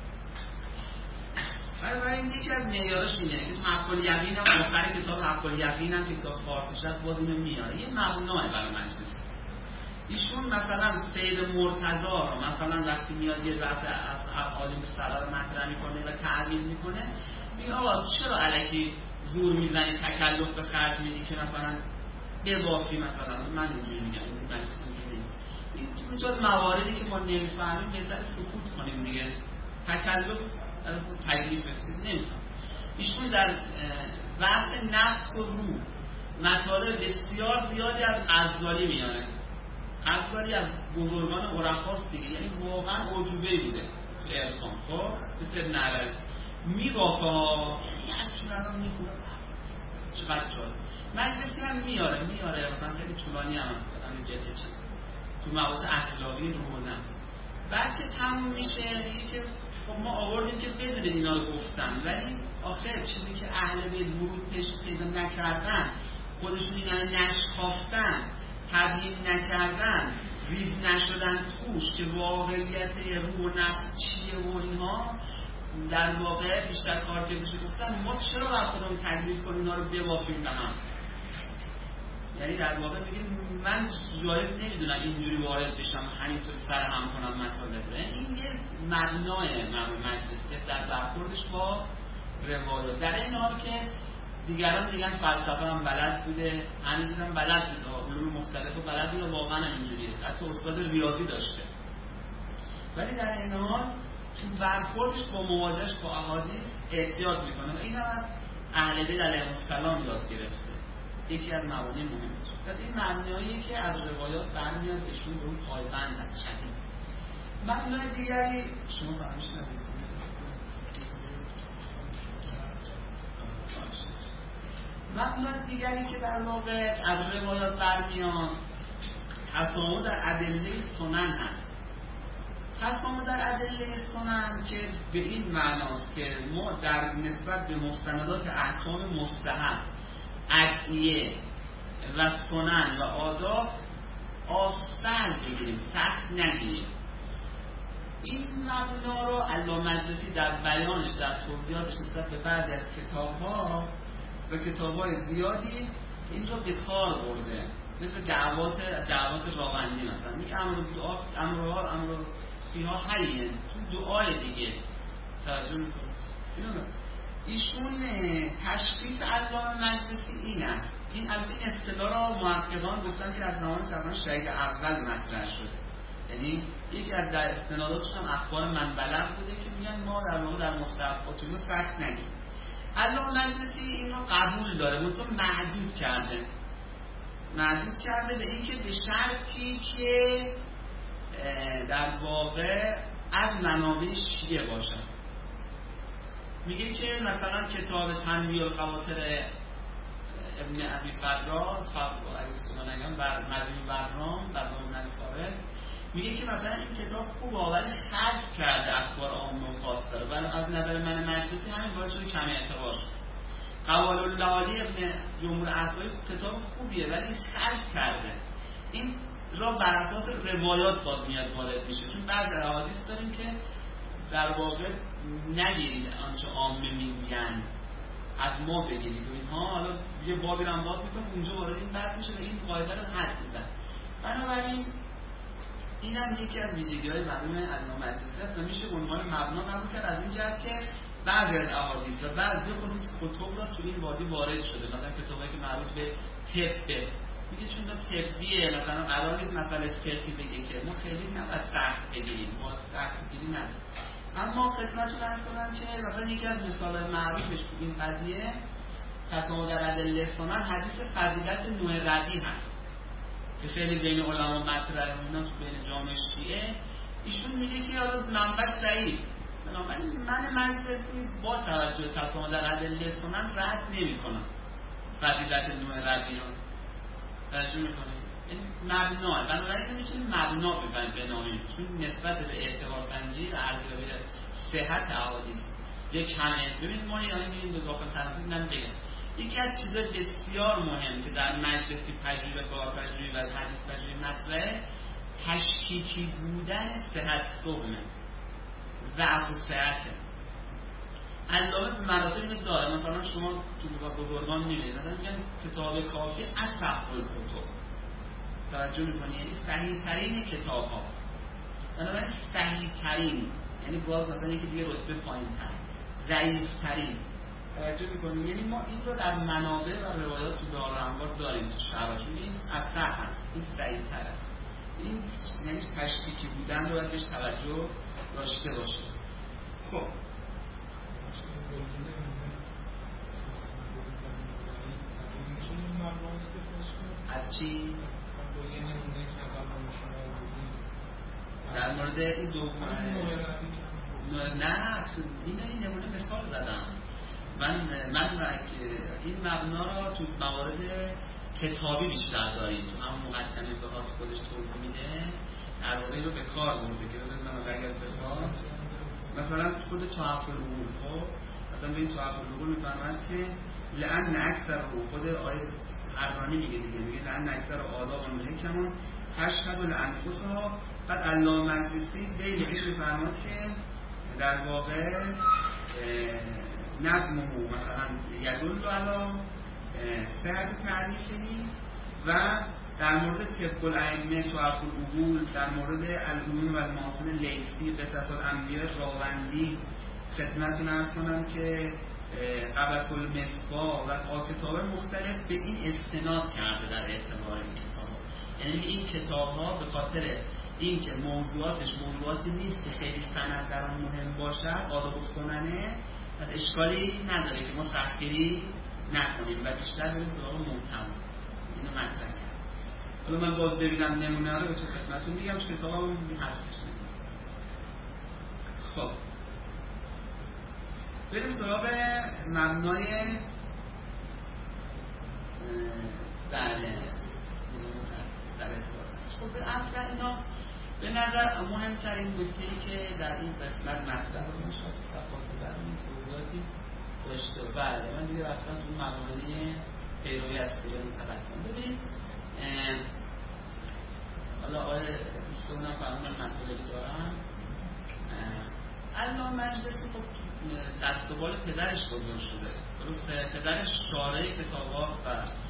برای این یکی از معیارش اینه که تو حق الیقین هم آخر کتاب حق الیقین هم که کتاب فارسی شد باز اینو میاره، یه مبناه برای مجلس. ایشون مثلا سید مرتضی رو مثلا وقتی میاد یه بحث از افعال مصطلح رو مطرح میکنه و تعبیر میکنه، میگه آقا چرا الکی زور میزنی تکلف به خرج میدی که مثلا ببافی، مثلا من اینجوری میگم این مجلس اینجوری این اونجا مواردی که ما نمیفهمیم بهتر سکوت کنیم دیگه، تکلف تکلیف رسید نمیدونم. ایشون در بحث نفس و روح مطالب بسیار زیادی از غزالی میاره. غزالی از بزرگان عرفاست دیگه، یعنی واقعا عجوبه‌ای بوده تو عرفان. خب مثل ابن عربی میبافا، یعنی از چون الان میخونه چقدر جالب. مجلسی هم میاره میاره مثلا خیلی طولانی هم هم جلد چند تو مباحث اخلاقی روح و نفس. بعد که تموم میشه میگه که خب ما آوردیم که بدون اینا رو گفتن، ولی آخر چیزی که اهل بیت ورود پیش پیدا نکردن، خودشون اینا نشکافتن، تبیین نکردن، ریز نشدن توش که واقعیت روح و نفس چیه و اینها در واقع بیشتر کار که بشه گفتن ما چرا بر خودمون تکلیف کنیم اینا رو ببافیم به هم. یعنی در واقع میگیم من جایز نمیدونم اینجوری وارد بشم همینطور سر هم کنم مطالب رو. این یه مبنای مبنای مجلس که در برخوردش با روایات، در این حال که دیگران میگن فلسفه هم بلد بوده، همه چیز هم بلد بوده، علوم مختلف و بلد بوده، واقعا هم اینجوریه، حتی استاد ریاضی داشته، ولی در این حال تو برخوردش با مواجهش با احادیث احتیاط میکنه و این هم از اهل بیت علیهم السلام یاد گرفته. یکی از موانع مهمه از این معنیایی که از روایات برمیاد ایشون به اون پایبند هست شدید. معنای دیگری شما فهمش ندید. معنای دیگری که در واقع از روایات برمیاد تسامح در ادله سنن هست. تسامح در ادله سنن که به این معناست که ما در نسبت به مستندات احکام مستحب، ادعیه و سنن و آداب آسان بگیریم، سخت نگیریم. این مبنا رو علامه مجلسی در بیانش در توضیحاتش نسبت به بعضی از کتاب‌ها و کتاب‌های زیادی این رو به کار برده، مثل دعوات دعوات راوندی مثلا میگه امر دعا امرها امر فیها حیه، تو دعای دیگه توجه می‌کنید. اینو ایشون تشخیص علامه مجلسی این است. این از این اصطلاح را محققان گفتن که از زمان تقریبا شریک اول مطرح شده، یعنی یکی از در استناداتش هم اخبار منبلغ بوده که میگن ما در واقع در مستحبات رو سخت نگیم. علامه مجلسی این رو قبول داره، منتها محدود کرده محدود کرده به اینکه به شرطی که در واقع از منابع شیعه باشه. میگه که مثلا کتاب تنبیه الخواطر ابن ابی فراز فقه اگه بر مدنی برام در نام فارغ میگه که مثلا این کتاب خوبه ولی خرج کرده اخبار عام و خاص داره، ولی از نظر من مجلسی همین باعث شده کمی اعتبار شد. قوال اللالی ابن جمهور اسائی کتاب خوبیه ولی خرج کرده. این را بر اساس روایات باز میاد وارد میشه، چون بعضی احادیث داریم که در واقع نگیرید آنچه عامه میگن، از ما بگیرید و اینها. حالا یه بابی رو هم باز میکنم اونجا وارد این بحث میشه و این قاعده رو حد میزن. بنابراین این هم یکی از ویژگی‌های مرحوم علامه مجلسی است و میشه به عنوان مبنا قبول کرد از این جهت که بعضی از احادیث و بعضی خصوص کتب را تو این وادی وارد شده. مثلا کتابی که مربوط به طب میگه چون دا طبیه، مثلا قرار نیست مسئله فقهی بگه که ما خیلی نباید سخت بگیریم، ما سخت بگیری نداریم. اما خدمتتون عرض کنم که مثلا یکی از مثال‌های معروفش تو این قضیه تسامح در ادله سنن حدیث فضیلت نوع ربی هست که خیلی بین علما مطرحه، اینا تو بین جامعه شیعه. ایشون میگه که حالا منبع ضعیف، بنابراین من مجلسی با توجه به تسامح در ادله سنن رد نمی‌کنم فضیلت نوع ربی رو. توجه می‌کنید؟ این مبنا، بنابراین نمی‌تونیم مبنا بنامیم، چون نسبت به اعتبار سنجی و ارزیابی صحت احادیث یک کمه. ببینید ما یعنی می‌بینیم دو داخل تنظیم نم بگم یکی از چیزهای بسیار مهم که در مجلسی پژوهی و کار پژوهی و حدیث پژوهی مطرحه تشکیکی بودن صحت صحبه ضعف و صحته. علامه به مراتب اینو داره. مثلا شما تو بزرگان میبینید مثلا میگن کتاب کافی اصح الکتب، توجه میکنی؟ یعنی صحیح ترین کتاب ها. بنابراین صحیح ترین یعنی باز مثلا یکی دیگه رتبه پایین تر، ضعیف ترین. توجه میکنی؟ یعنی ما این رو در منابع و روایات تو دارالانوار داریم تو شرح میگه این اصح هست، این صحیح تر است. این یعنی تشکیکی بودن رو باید بهش توجه داشته باشه. خب از چی؟ در مورد این دو نه این این نمونه مثال زدم. من من این مبنا را تو موارد کتابی بیشتر داریم، تو هم مقدمه به حال خودش توضیح میده، در واقع رو به کار برده که من اگر بخوام مثلا خود تحفه العقول، خب مثلا به این تحفه العقول میفرماد که لأن اکثر رو خود آیه حرانی میگه دیگه، میگه لأن اکثر آداب و محکمون تشهد لانفسها. بعد علامه مجلسی دیگه این میفرماد که در واقع نظمه مثلا یدل علی صحت تعریفی و در مورد طب الائمه تحفه العقول، در مورد العلوم و المحاسن لیثی، قصص الانبیاء راوندی خدمتتون عرض کنم که قبس المصفا و کتاب مختلف به این استناد کرده در اعتبار این کتاب‌ها. یعنی این کتاب‌ها به خاطر اینکه موضوعاتش موضوعاتی نیست که خیلی سند در آن مهم باشد، آداب سننه، از اشکالی نداره که ما سختگیری نکنیم و بیشتر بریم سراغ محتوا. اینو مطرح کرد. حالا من باز ببینم نمونه رو به تو خدمتتون میگم که کتابم هستش. خب بریم سراغ مبنای بله در ارتباط هست. خب اصلا اینا به نظر مهمترین نکته‌ای که در این قسمت مطرح میشه تفاوت در این توضیحاتی داشته. بله من دیگه رفتم تو مبانی پیروی از سیره متقدم. ببین حالا آقای دوستانم فرمودن مطالبی دارم. علامه مجلسی خب دست و بال پدرش بزرگ شده، درسته؟ پدرش شارع کتاب‌هاست و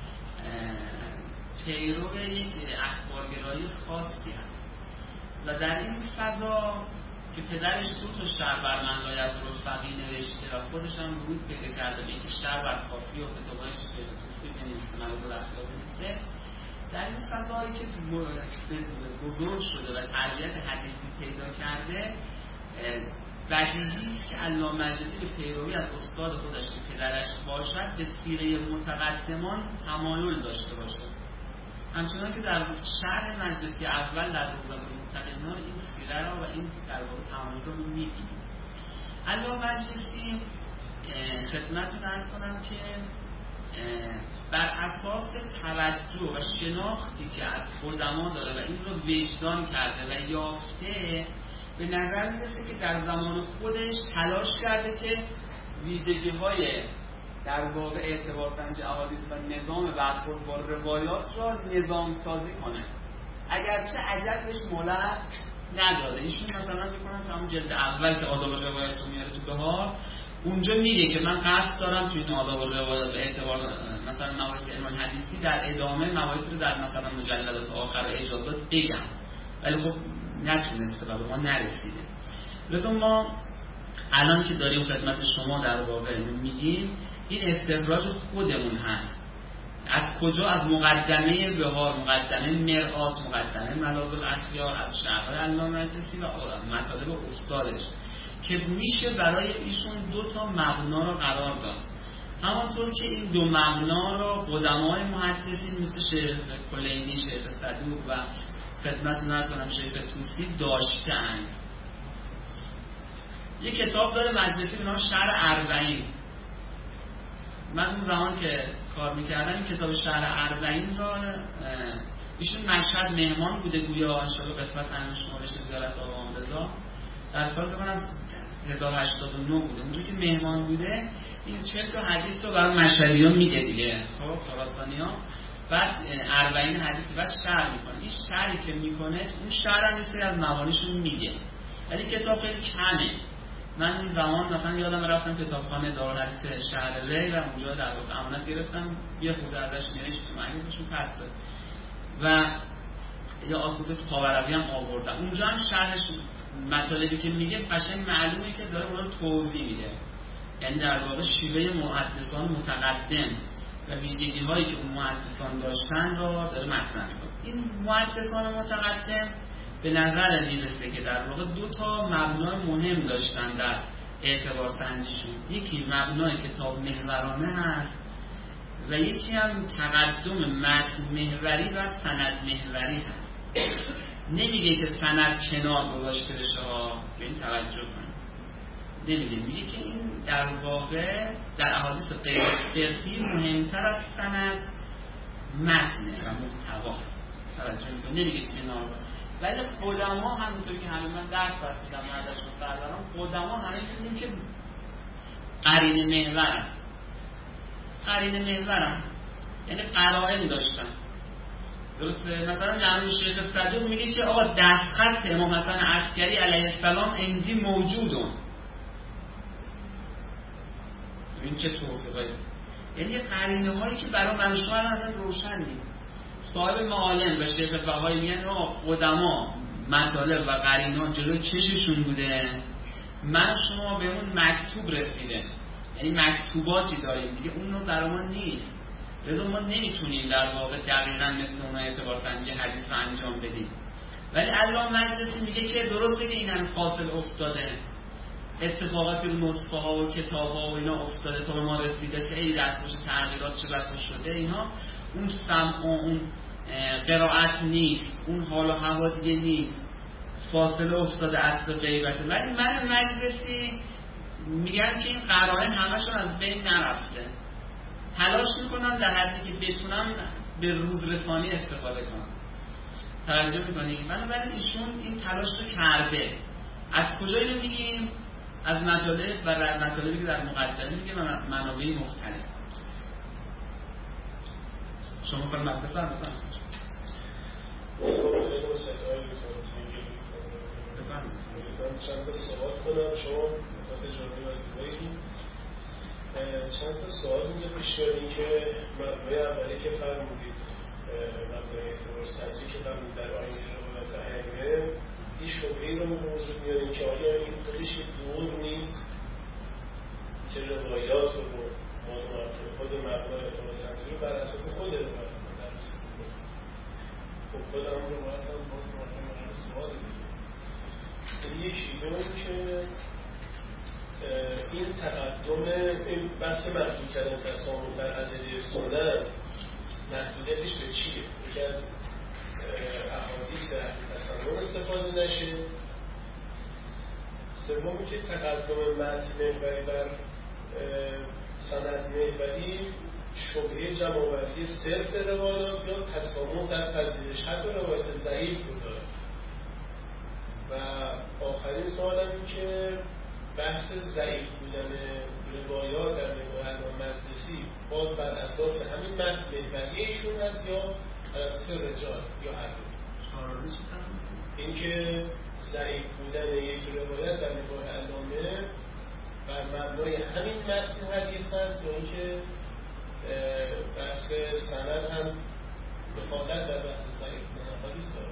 پیرو یک اخبارگرایی خاصی هست و در این فضا که پدرش دو تا شرح بر من لایق رفقی نوشته و خودش هم ورود پیدا کرده به اینکه شرح بر کافی و کتاب‌های توصیفی بنویسه، مربوط به اخلاق بنویسه، در این فضایی که بزرگ شده و تربیت حدیثی پیدا کرده، بدیهی که علامه مجلسی به پیروی از استاد خودش که پدرش باشد به سیره متقدمان تمایل داشته باشه. همچنان که در شرح مجلسی اول در روزات المتقدمان این سیره را و این در واقع تمایل را می‌بینیم. علامه مجلسی خدمتتون عرض کنم که بر اساس توجه و شناختی که از قدما داره و این رو وجدان کرده و یافته، به نظر میرسه که در زمان خودش تلاش کرده که ویژگی‌های در واقع اعتبار سنجی احادیث و نظام برخورد با روایات را نظام سازی کنه. اگرچه عجب بهش ملحق نداره. ایشون مثلا میکنن تا همون جلد اول که آداب روایت رو میاره تو بهار، اونجا میگه که من قصد دارم تو این آداب روایت به اعتبار مثلا مباحث علم حدیثی در ادامه مباحث رو در مثلا مجلدات آخر و اجازات بگم، ولی خب نتونسته و به ما نرسیده. لذا ما الان که داریم خدمت شما در واقع میگیم این استخراج خودمون هست. از کجا؟ از مقدمه بهار، مقدمه مرآت، مقدمه ملاذ الاخیار، از شرح علامه طسی و مطالب استادش که میشه برای ایشون دو تا مبنا رو قرار داد. همانطور که این دو مبنا رو قدمای محدثین مثل شیخ کلینی، شیخ صدوق و خدمتتون عرض کنم شیخ طوسی داشتن. یه کتاب داره مجلسی به نام شرح اربعین. من اون زمان که کار میکردم این کتاب شرح اربعین را ایشون مشهد مهمان بوده، گویا انشاءالله قسمت همش مورش زیارت آقا امرضا در سال که من از هزار و هشتاد و نه بوده، اونجا که مهمان بوده این چهل تا حدیث رو برای مشهدی ها میگه دیگه، خب خراسانی ها، بعد اربعین حدیث بعد شرح میکنه. این شرحی که میکنه اون شرح هم یه از مبانیشون میگه، ولی کتاب خیلی کمه. من اون زمان مثلا یادم رفتم کتابخانه دارالحدیث شهر ری و اونجا در واقع امانت گرفتم یه خورده ازش نوشت تو معنی بهشون پس داد و یا آخورده تو پاوروی هم آوردم. اونجا هم شرحش مطالبی که میگه قشنگ معلومه که داره اونا رو توضیح میده، یعنی در واقع شیوه محدثان متقدم و ویژگی هایی که اون محدثان داشتن رو داره مطرح میکنه. این محدثان متقدم به نظر میرسه که در واقع دو تا مبنای مهم داشتن در اعتبار سنجیشون. یکی مبنای کتاب محورانه هست و یکی هم تقدم متن محوری و سند محوری هست. نمیگه که سند کنار گذاشته بشه ها، به این توجه کنید، نمیگه، میگه که این در واقع در احادیث غیر فقهی مهمتر از سند متنه و محتوا توجه میکنه، نمیگه کنار. ولی قدما همونطور که همه من درس بس میدم ازشون سردارم، قدما همه میدونیم که قرین محورن قرین محورن یعنی قرائن داشتن، درسته؟ مثلا جناب شیخ صدوق میگه که آقا دستخط امام حسن عسکری علیه السلام اندی موجودون. این چه توفیقایی، یعنی قرینه هایی که برای من شما الان روشن نیم. صاحب معالم و شیخ بهایی میگن قدما مطالب و قرینه جلوی چششون بوده، من شما به اون مکتوب رسیده، یعنی مکتوباتی داریم دیگه، اون رو برای ما نیست. لذا ما نمیتونیم در واقع دقیقاً مثل اونها اعتبار سنجی حدیث رو انجام بدیم. ولی علامه مجلسی میگه که درسته که این هم فاصل افتاده، اتفاقاتی رو نسخه ها و کتاب ها و اینا افتاده تا به ما رسیده، خیلی دستخوش تغییرات چه بسا شده، اینا اون سمع و اون قرائت نیست، اون حال و هوا دیگه نیست، فاصله افتاده عصر غیبته. ولی من مجلسی میگن که این قرائن همشون از بین نرفته، تلاش میکنم در حدی که بتونم به روز رسانی استفاده کنم. توجه میکنیم؟ بنابراین ایشون این تلاش رو کرده. از کجا اینو میگیم؟ از مطالب و مطالبی که در مقدمه میگه منابع مختلف. شما خواهد مدرسه هم بفرمایید. بفرمایید. چند تا سوال کنم، شما تجربه وظیفه‌ای چند تا سوال اینجا پیش بیارین که مبنای اولی که فرمودید، مبنای اعتبار سنجی که فرمودید در آیین روایت ائمه، این شبهه‌ای رو به وجود میارین که آیا این خودش یک دروغ نیست که روایات رو ما خود مبنای اعتبار سنجی رو بر اساس خود روایت رو درست می‌کنیم. خب خود هم روایت هم باز مبنای سوال دیگه. یکی دوم که این تقدم این بحث محدود کردن تسامح در ادله سنت محدودیتش به چیه؟ یکی از احادیث اهل تسامح استفاده نشه. سومی که تقدم متن محوری بر سند محوری شبهه جمع‌آوری صرف روایات یا تسامح در پذیرش حتی روایت ضعیف رو داره. و آخرین سوالم این که بحث ضعیف بودن روایات در نگاه علامه مجلسی باز بر اساس همین متن محوری ایشون هست یا بر اساس رجال یا هر دو؟ چهارمی چی این که ضعیف بودن یک روایت در نگاه علامه بر مبنای همین متن حدیث هست یا اینکه بحث سند هم دخالت در بحث ضعیف بودن حدیث داره؟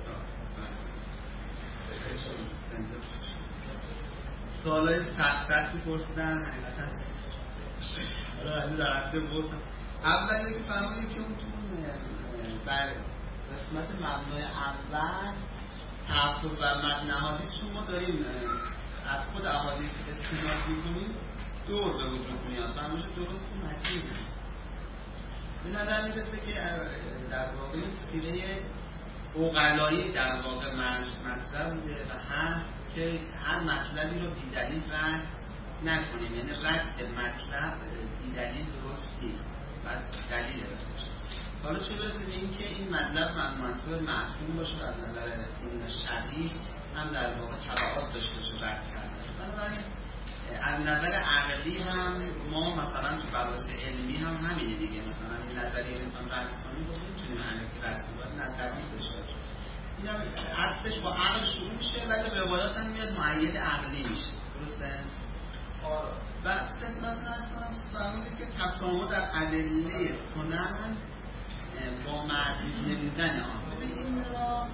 سوالای سخت سختی پرسیدن حقیقتا حالا همین در هفته بودم. اول اینکه فهمیدیم که اون بر قسمت مبنای اول تعفف و متن احادیث چون ما داریم از خود احادیث استناد می‌کنیم دور به وجود میاد و همیشه درست و متین به نظر میرسه که در واقع سیره عقلایی در واقع مطرح بوده و هم که هر مطلبی رو بی‌دلیل رد نکنیم، یعنی رد مطلب بی‌دلیل درست نیست و دلیل داشته باشه. حالا چه برسه به این که این مطلب منصوب معصوم باشه از نظر این شرعی هم در واقع تبعات داشته باشه رد کردن. بنابراین از نظر عقلی هم ما مثلا تو بحث علمی هم همینه دیگه، مثلا این نظریه انسان رد کنیم خب نمی‌تونیم علکی رد کنیم، نظری داشته باشه. این هم اصلش با عقل شروع میشه ولی روایات هم میاد مؤید عقلی میشه. درسته؟ آره. و خدمتتون عرض کنم فرمودید که تسامح در ادله سنن با معدود نمودن آن. ببین این را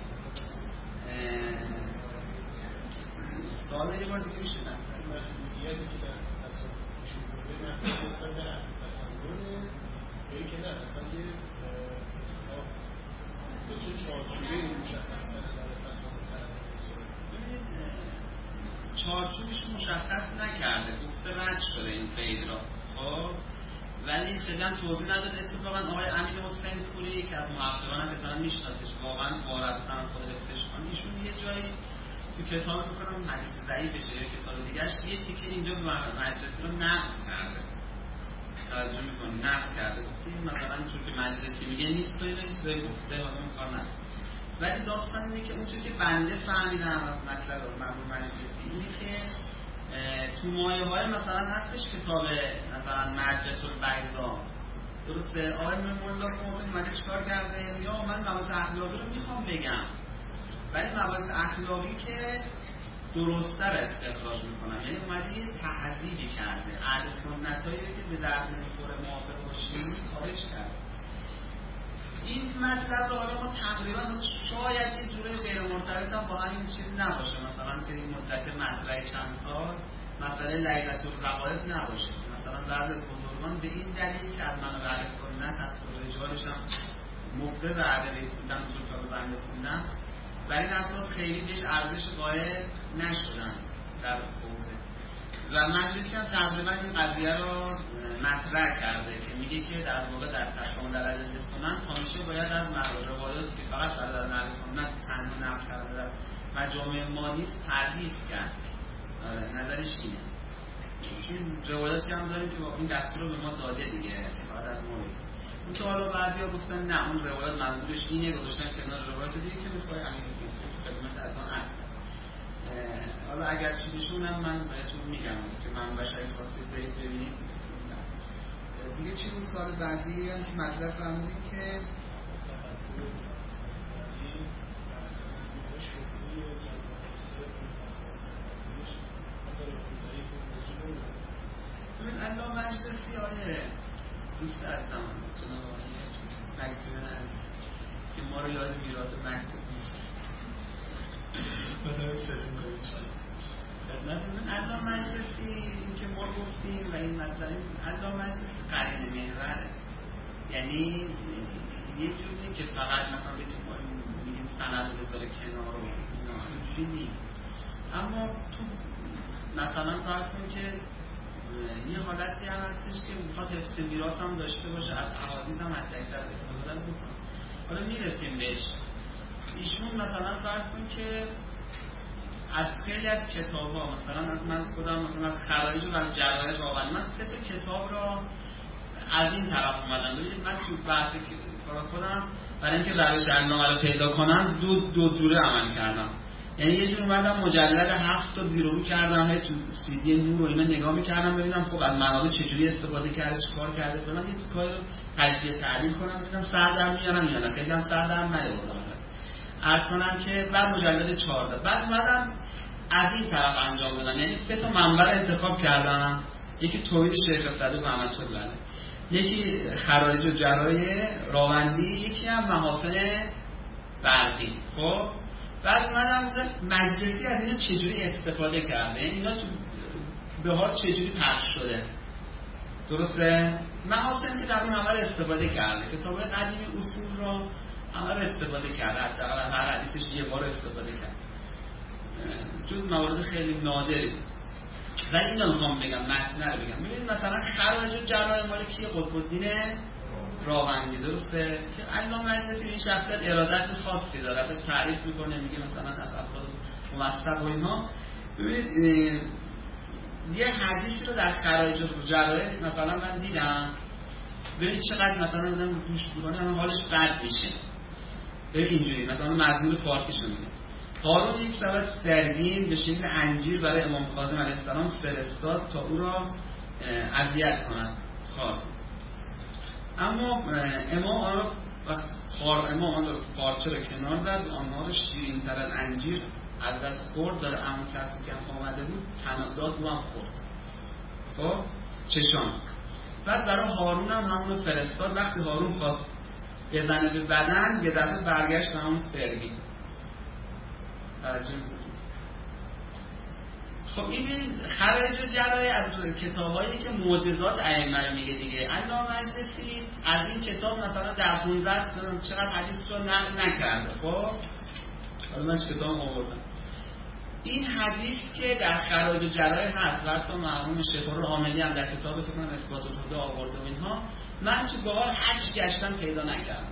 سوال یه بار دیگه میشه محدودیتی که در تصامح ایشون بوده محدود اصلا در تصامحه یا این که نه اصلا یه اصلا به چه چارچوبه این مشخص کرده در تصامح کردن چارچوبش مشخص نکرده، گفته رد شده این قید را. خب ولی خیلی هم توضیح نداد. اتفاقا آقای امین حسین پوری که از محققان هم بتونن میشناسش واقعا بارفتن خود حفظش کنن، ایشون یه جایی تو کتاب بکنم حدیث ضعیفشه یا کتاب دیگهش یه تیکه اینجا به مجلسی رو نقل کرده، توجه میکنی نقل کرده، گفته مثلا چون که مجلسی میگه نیست تو اینو نیست گفته حالا اون کار نست. ولی داستان اینه که اونچون که بنده فهمیدم از مطلب مرحوم مجلسی اینه که تو مایه های مثلا هستش کتاب مثلا مرجع البیضا، درسته؟ آقای مولا محسن اومده چیکار کرده؟ یا من مباحث اخلاقی رو میخوام بگم ولی مباحث اخلاقی که درست‌تر استخراج میکنم، یعنی اومده یه تهذیبی کرده، اهل سنتایی که به درد نمیخوره موافق باشیم خارج کرده. این مطلب رو حالا ما تقریبا شاید یه جوره غیر مرتبط هم با همین چیز نباشه، مثلا که این مدت مطرح چند سال مسئله لیلة الرقائب نباشه، مثلا بعض بزرگان به این دلیل که از منابع اهل سنت از رجالش هم مقتضی عقلی بودن اصول رو بنده خوندن و این اساس خیلی بهش ارزش قائل نشدن در حوزه و مجلسی هم تقریبا این قضیه رو مطرح کرده که میگه که در واقع در تشامل در ادله سنن تا میشه باید از روایاتی که فقط در در نقل سنت تنها نقل کرده در مجامع ما نیست پرهیز کرد. نظرش اینه چون روایاتی هم داریم که این دستور رو به ما داده دیگه که فقط از ما بگیم. اون که حالا بعضیا گفتن نه اون روایات منظورش اینه، گذاشتن کنار روایات دیگه که مثل امیر خدمت از آن هست. حالا اگر چی بشونم من بهتون میگم که من بشری خواستید برید ببینید دیگه. چی بود سال بعدی هم که مطلب فرمودیم که ببین الله مجلسی آیه دوست عزیزم جناب آقای مکتوب عزیز که ما رو یاد میراث مکتوب خدمتتون الله مجلسی این که ما گفتیم و این مطلب الله مجلسی قرین محوره، یعنی یه جوری که فقط مثلا بتونیم ما میگیم سند رو بذاره کنار و اینجوری نیست. اما تو مثلا فرض کنیم که یه حالتی هم هستش که میخواد حفظ میراث هم داشته باشه، از احادیث هم حتی اکتر استفاده بکنه. حالا میرسیم بهش. ایشون مثلا فرض کنیم که از خیلی از کتاب ها مثلا از من خودم مثلا از خرایج و جراحه راون من سه تا کتاب را از این طرف اومدم. ببینید من تو بحث کار خودم برای اینکه روش علامه رو پیدا کنم دو دو جوره عمل کردم. یعنی یه جور اومدم مجلد هفت تا زیرو کردم، هی تو سی دی نور و اینا نگاه می‌کردم ببینم خب از منابع چجوری استفاده کرده، چیکار کرده فلان، یه کاری رو تجزیه تحلیل کنم ببینم سر در میارم یا نه. خیلی هم سر در نیاوردم. عرض کنم که بعد مجلد چهارده بعد اومدم از این طرف انجام دادم، یعنی سه تا منبع انتخاب کردم، یکی توحید شیخ صدوق رحمت الله علیه، یکی خرایج و جرای راوندی، یکی هم محاسن برقی. خب بعد اومدم گفتم مجلسی از اینا چجوری استفاده کرده، اینا تو بهار چجوری پخش شده، درسته؟ محاسن که در اون عمل استفاده کرده، کتاب قدیمی اصول رو عمل استفاده کرده، حداقل هر حدیثش یه بار استفاده کرد، چون موارد خیلی نادری بود. ولی اینا میخوام بگم، متن رو بگم. ببینید مثلا خراج و جرای مال کیه؟ قطب الدین راوندی، درسته؟ که علامه مجلسی این شخصیت ارادت خاصی داره، ازش تعریف میکنه، میگه مثلا از افراد موثق و اینها. ببینید یه حدیثی رو در خراج و جرای مثلا من دیدم، ببینید چقدر مثلا آدم گوش میکنه حالش بد میشه. ببین اینجوری مثلا مضمون فارسیشو میگه، هارون یک سبد سرگین به شکل انجیر برای امام کاظم علیه السلام فرستاد تا او را اذیت کند خار. اما امام آن را وقت خار امام آن را پارچه را کنار زد، آنها را شیرین تر از انجیر حضرت خورد، داره اما کسی که هم آمده بود تناداد او هم خورد. خب چشان بعد برای هارون هم همون رو فرستاد. وقتی هارون خواست بزنه به بدن، یه دفعه برگشت به همون سرگین. خب این خراج و جرای از کتابایی که معجزات ائمه رو میگه دیگه. علامه مجلسی از این کتاب مثلا در پانزده چقدر حدیث رو نقل نکرده. خب حالا من چه کتاب آوردم، این حدیث که در خراج و جرای هست و تا مرحوم شیخ الحاملی هم در کتاب فکر کنم اثبات الهدی آورده و اینها، من تو بهار حج گشتم پیدا نکردم.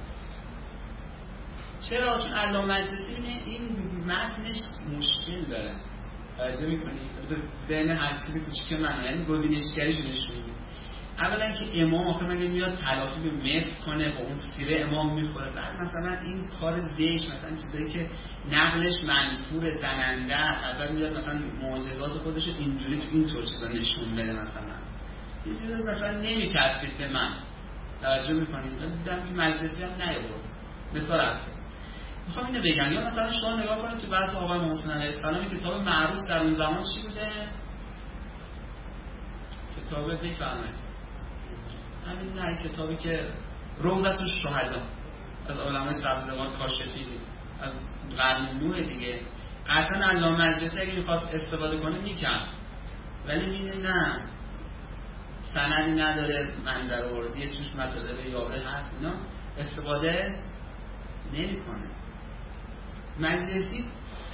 چرا؟ چون علامه مجلسی این متنش مشکل داره. توجه می‌کنی؟ ذهن هر چیزی کوچیک منه، یعنی گزینشگریش نشون میده. اولا که امام آخه مگه میاد تلافی به مثل کنه با اون سیره امام میخوره، بعد مثلا این کار زیش مثلا چیزایی که نقلش منفور زننده اصلا میاد مثلا معجزات خودش رو اینجوری تو این طور چیزا نشون بده، مثلا این چیزا مثلا نمیچسبید به من. توجه می‌کنید؟ دیدم که مجلسی هم نیاورد. مثال هست میخوام اینو بگم، یا مثلا شما نگاه کنید تو بعض آقای محسن علیه السلام کتاب معروف در اون زمان چی بوده؟ کتاب بفرمایید همین نه کتابی که روضة الشهدا از علمای سبزوار کاشفی از قرن نوح دیگه. قطعا علامه مجلسی اگه میخواست استفاده کنه میکرد، ولی میگه نه سندی نداره، من در آوردی توش مطالب یاوه هست، اینا استفاده نمیکنه. مجلسی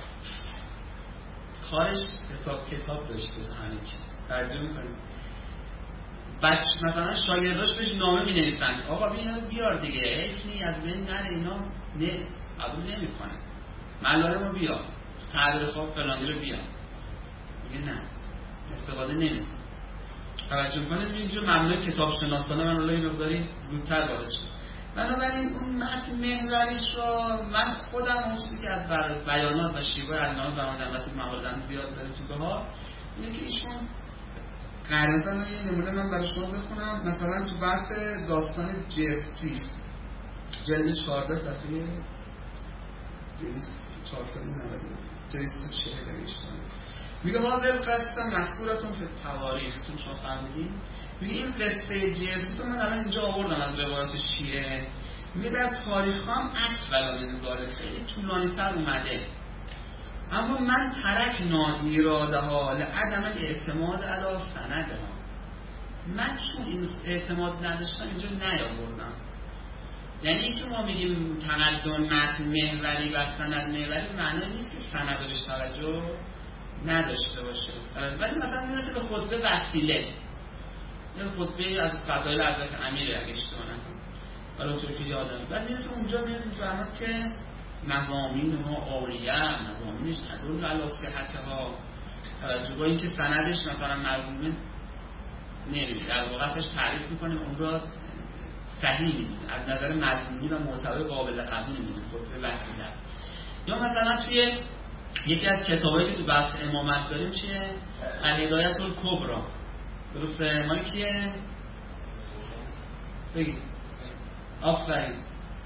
کارش حساب کتاب داشته همه چی. توجه میکنیم بچه مثلا شاگرداش بهش نامه می نویسن آقا بیار بیار دیگه، حیف نی از بین نره، اینا نه قبول نمی کنن، ملاره ما بیار تعبیر خواب فلانی رو بیار، میگه نه استفاده نمی کنن. توجه میکنیم اینجا ممنوع کتاب شناسانه من رو این مقداری زودتر وارد شد. بنابراین اون متن محوریش رو من خودم اون چیزی که از بیانات و شیوه علامه فرمودن و تو مواردن زیاد داره تو بهار اینه که ایشون قرنزن یه نمونه من برای شما بخونم. مثلا تو بحث داستان جفتیس جلد چهارده صفحه دویست و چهارده دویست و چهل میگه هذه القصه مذکورتون فی التواریخ، چون شما فهمیدین میگه این قصه جفتیس من الان اینجا آوردم از روایات شیعه، میگه در تاریخ هم اطول من ذالک خیلی طولانی تر اومده، اما من ترکنا ایراده ها لعدم اعتماد علی سنده ها، من چون این اعتماد نداشتم اینجا نیاوردم. یعنی این که ما میگیم تقدم متن محوری و سند محوری معنی نیست که سند بهش توجه نداشته باشه، ولی مثلا میرسه به خطبه وسیله، این خطبه از فضایل حضرت امیر اگه اشتباه نکنم ولی اونطور که یادم، بعد میرسه اونجا میفهمد که مضامین ها عالیه، مضامینش تدل علی صحتها، توجه با اینکه سندش مثلا مرحومه نمیشه در واقعش تعریف میکنیم اون را صحیح میدونیم از نظر مضمونی و معتبر قابل قبول میدونیم خطبه وسیله. یا مثلا توی یکی از کتابایی که تو بحث امامت داریم چیه؟ الهدایة الکبری، درسته؟ مالی کیه؟ بگید آفرین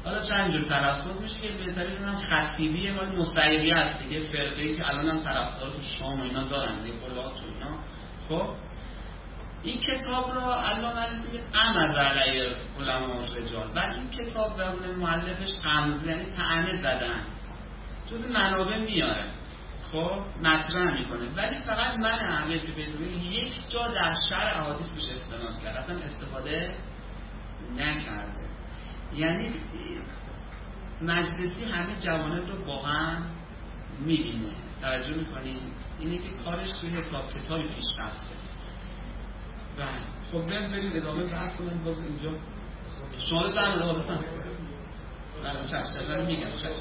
حالا چند جور تلفظ میشه که بهترین هم خطیبیه ولی مستعیبی هست دیگه، فرقه‌ای که الان هم طرفدار تو شام و اینا دارن دیگه، قلات و اینا. خب این کتاب را علامه علیزی میگه قمز علیه علما و رجال، و این کتاب به مؤلفش قمز یعنی طعنه زدن، تو به منابع میاره، خب مطرح میکنه، ولی فقط من اهمیت که بدونم یک جا در شرع احادیث میشه استناد کرد، اصلا استفاده نکرده. یعنی مجلسی همه جوانب رو با هم میبینه، توجه میکنید؟ اینه که کارش توی حساب کتابی پیش رفته. بله خب بریم بریم ادامه بحث کنم. باز اینجا شما در مورد بفهم بله چشم دارم میگم چشم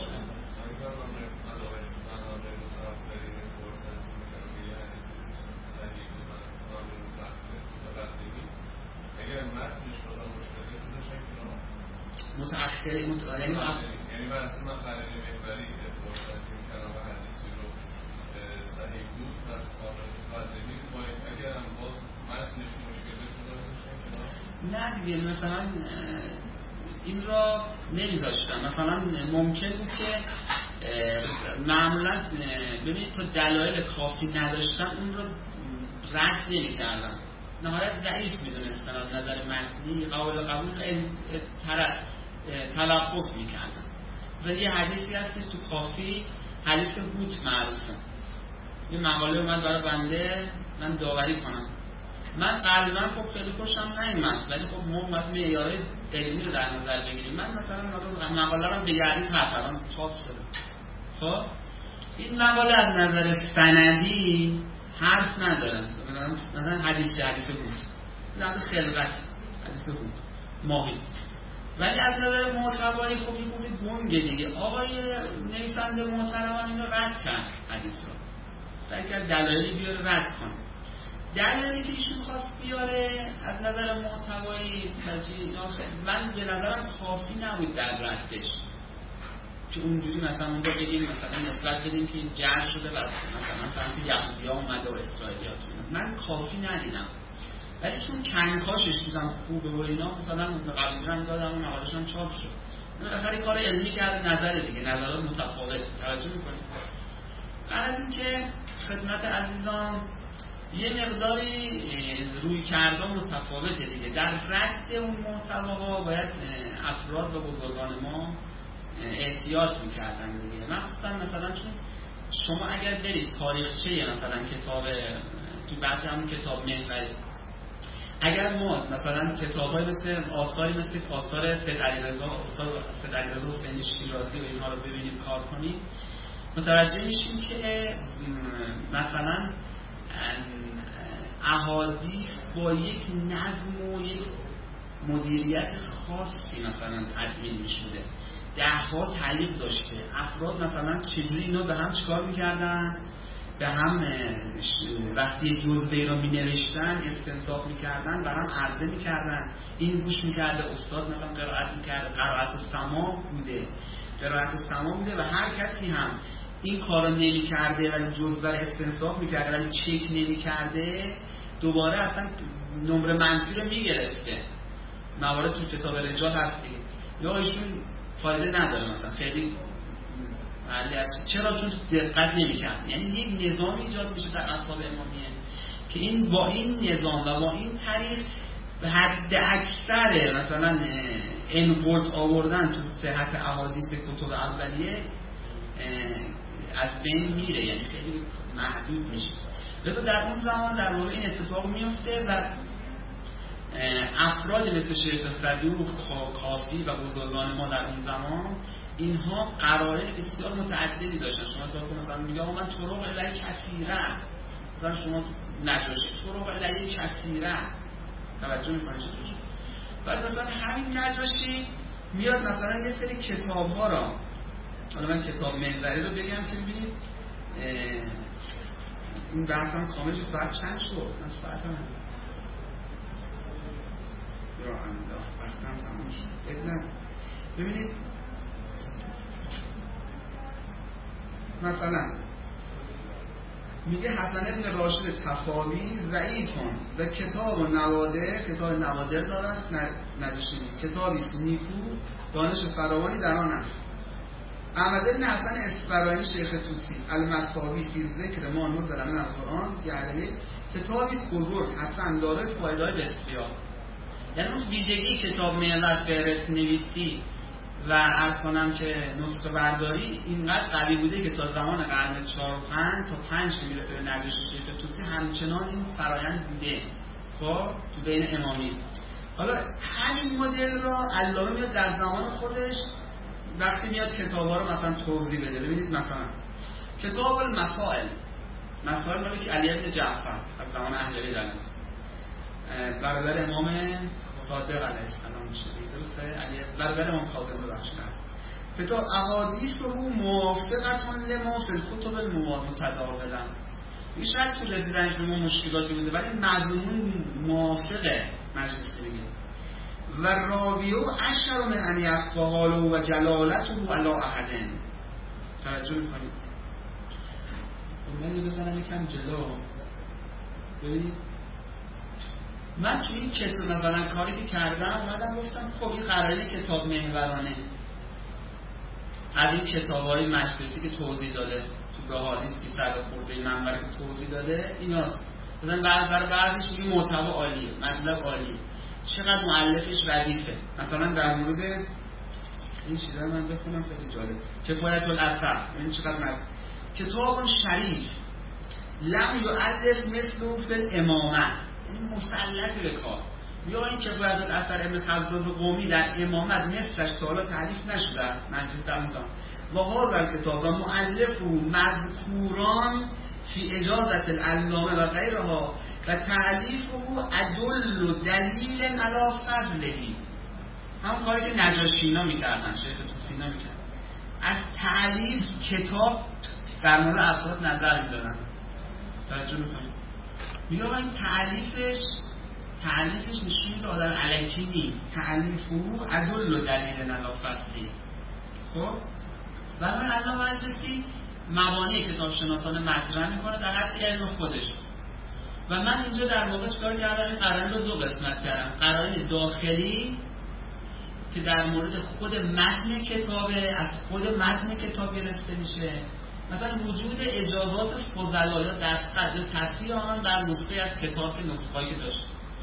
متأخری متأخری یعنی یعنی واسه من خریدی محوری فرصت می‌کنم و حدیثی رو صحیح بود و صادق مقدمی با اگر هم باز متنش مشکل داشت نه دیگه مثلا این را نمی‌داشتم. مثلا ممکن بود که معمولا ببینید تا دلایل کافی نداشتن اون رو رد نمی‌کردن، نهایت ضعیف می‌دونستن از نظر متنی، قابل قبول تلفظ می‌کردن. مثلا یه حدیثی هست تو کافی، حدیث هوت معروفه، یه مقاله اومد برای بنده من داوری کنم، من قلباً خب خیلی خوشم نیومد، ولی خب ما اومد معیارهای علمی رو در نظر بگیریم. من مثلا مقاله رو بگردید هست الان چاپ شده. خب این مقاله از نظر سندی حرف نداره، مثلا حدیث حدیث بود لحظه خلقت حدیث بود ماهی، ولی از نظر محتوایی خب یه خود گنگه دیگه. آقای نویسنده محترمان اینو رد کرد، حدیث رو سعی کرد دلایلی بیاره رد کنه. دلایلی که ایشون خواست بیاره از نظر محتوایی من به نظرم کافی نبود در ردش، که اونجوری مثلا اونجا بگیم مثلا نسبت بدیم که این جعل شده و مثلا فرض یهودی‌ها اومده و اسرائیلی‌ها تو اینا، من کافی ندیدم. ولی چون کنکاشش دیدم خوبه و اینا مثلا اون قبلی هم دادم و مقالش هم چاپ شد. بالاخره کار علمی کرده، نظر دیگه نظرات متفاوت توجه می‌کنید. قرار این که خدمت عزیزان یه مقداری روی کرده متفاوته دیگه. در رد اون محتواها باید افراد و بزرگان ما احتیاط می‌کردن دیگه، مخصوصا مثلا چون شما اگر برید تاریخچه مثلا کتاب تو بعد همون کتاب محوری، اگر ما مثلا کتاب‌های مثل آثاری مثل آثار سید علیرضا استاد سید علیرضا حسینی شیرازی و اینها رو ببینیم کار کنیم، متوجه میشیم که مثلا احادیث با یک نظم و یک مدیریت خاصی مثلا تدوین میشده، ده‌ها تعلیق داشته، افراد مثلا چجوری اینا به هم چیکار میکردن، به هم وقتی جزوه‌ای رو می‌نوشتن استنساخ می‌کردن، به هم عرضه می‌کردن، این گوش می‌کرده استاد مثلا قرائت می‌کرده، قرائت السماع بوده قرائت السماع بوده و هر کسی هم این کارو نمی‌کرده ولی جزوه رو استنساخ می‌کرده ولی چک نمی‌کرده، دوباره اصلا نمره منفی رو می‌گرفته. موارد تو کتاب رجال هست دیگه، یا ایشون فایده نداره مثلا خیلی محلی هست. چرا؟ چون دقت نمی‌کرد. یعنی یک نظام ایجاد میشه در اصحاب امامیه که این با این نظام و با این طریق به حد اکثر مثلا انقرض آوردن تو صحت احادیث کتب اولیه از بین میره، یعنی خیلی محدود میشه. لذا در اون زمان در واقع این اتفاق میفته و افرادی مثل شیخ صدوق، کافی و بزرگان ما در اون زمان اینها قرائن بسیار متعددی داشتن. شما حساب کنید مثلا میگه آقا من طرق الیه کثیره، مثلا شما نجاشی طرق الیه کثیره، توجه میکنید چطور؟ بعد مثلا همین نجاشی میاد مثلا یه سری کتاب ها را، حالا من کتاب محوری رو بگم که ببینید این بحثم کامل شد. ساعت چند شد؟ من ساعت هم یا الله بحثم تمام شد. ببینید مثلا میگه حسن ابن راشد تفاوی ضعیف کن و کتاب و نوادر، کتاب نوادر دارد نجاشی، کتابی نیکو دانش فراوانی در آن است. احمد بن حسن اصفهانی شیخ توسی المطاوی فی ذکر ما نزل من القرآن یعنی کتابی بزرگ حسن داره فایده‌های بسیار. یعنی اون ویژگی کتاب محور فهرست نویسی و عرض کنم که نسخه برداری اینقدر قوی بوده که تا زمان قرن چهار و پنج تا پنج که میرسه به نجاشی شیخ توسی همچنان این فرایند بوده خب تو بین امامی. حالا همین مدل را علامه میاد در زمان خودش وقتی میاد کتاب‌ها رو مثلا توضیح بده. ببینید مثلا کتاب المسائل، مسائل مالی که علی بن جعفر از زمان اهل بیت برادر امام صادق علیه السلام میشه درسته، علی برادر امام کاظم رو بخشید. کتاب احادیث رو موافقتون لما فی الکتب المتداوله. این شاید تو رسیدنش به ما مشکلاتی بوده ولی مضمون موافقه مجلسی میگه. و راویو اشهر من ان یفقهاله و جلالته علی احد. توجه میکنید من بزنم یکم جلو. ببینید من توی این کتاب مثلا کاری که کردم اومدم گفتم خب این قراره کتاب محورانه از این کتاب‌های مجلسی که توضیح داده تو بهاریست که صد خورده منبر که توضیح داده ایناست. مثلا بعض برای بعضیش میگه محتوا عالیه، مطلب عالیه، چقدر مؤلفش ردیفه. مثلا در مورد این چیزا من بخونم خیلی جالب. کفایت الاثر این چقدر مد... کتاب شریف لم یؤلف مثل فی الامامه، این مسلط به کار. یا این کفایت الاثر ابن خلدون قومی در امامت مثلش تا حالا تعریف نشده مجلس در مزام و هذا کتاب و مؤلف مذکوران فی اجازت العلامه و غیرها و تعلیف او ادل و دلیل علی فضلهی. هم کاری که نجاشینا میکردن، شیخ توسینا میکردن، از تعلیف کتاب در مورد افراد نظر میدادن. توجه میکنید میگه این تعلیفش تعلیفش نشون میده آدم الکی نی، تعلیف او ادل و دلیل علی فضلهی. خب برای علامه مجلسی مبانی کتاب شناسانه مطرح میکنه در حد علم خودش. و من اینجا در واقع چکار کردم این قرائن رو دو قسمت کردم. قرائن داخلی که در مورد خود متن کتابه، از خود متن کتاب گرفته میشه، مثلا وجود اجازات فضلا یا دستخط یا تصحیح آنان در نسخه از کتاب که نسخه‌ای که داشت،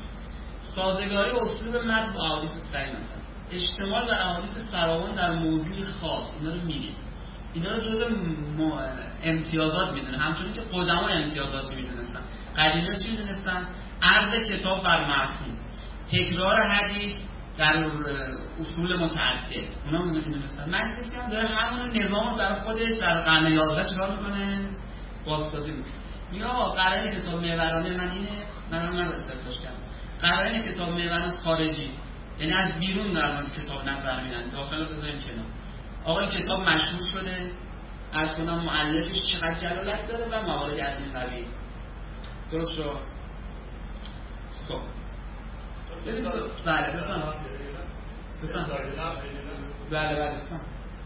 سازگاری اسلوب متن با احادیث صحیح، مثلا اشتمال بر احادیث فراوان در موضوع خاص، اینا رو میگه. اینا رو جزء م... امتیازات میدونه، همچنین که قدما امتیازاتی میدونستن. قدیما چی میدونستن؟ عرض کتاب بر متن، تکرار حدیث در اصول متعدد، اونا میدونستن. مجلسی هم داره همون نظام رو برای خودش در قرن یازده چیکار میکنه؟ بازسازی میکنه. میگه آقا قرائن کتاب محورانه من اینه، من هم استفاده کردم. قرائن کتاب محورانه خارجی، یعنی از بیرون در مورد کتاب نظر میدن، داخل رو بذاریم کنار. آقا این کتاب مشهور شده، از کنم مؤلفش چقدر جلالت داره و موارد از این قبیل. درست شد؟ خب ببینید بله بفهم بفهم بله بله بفهم.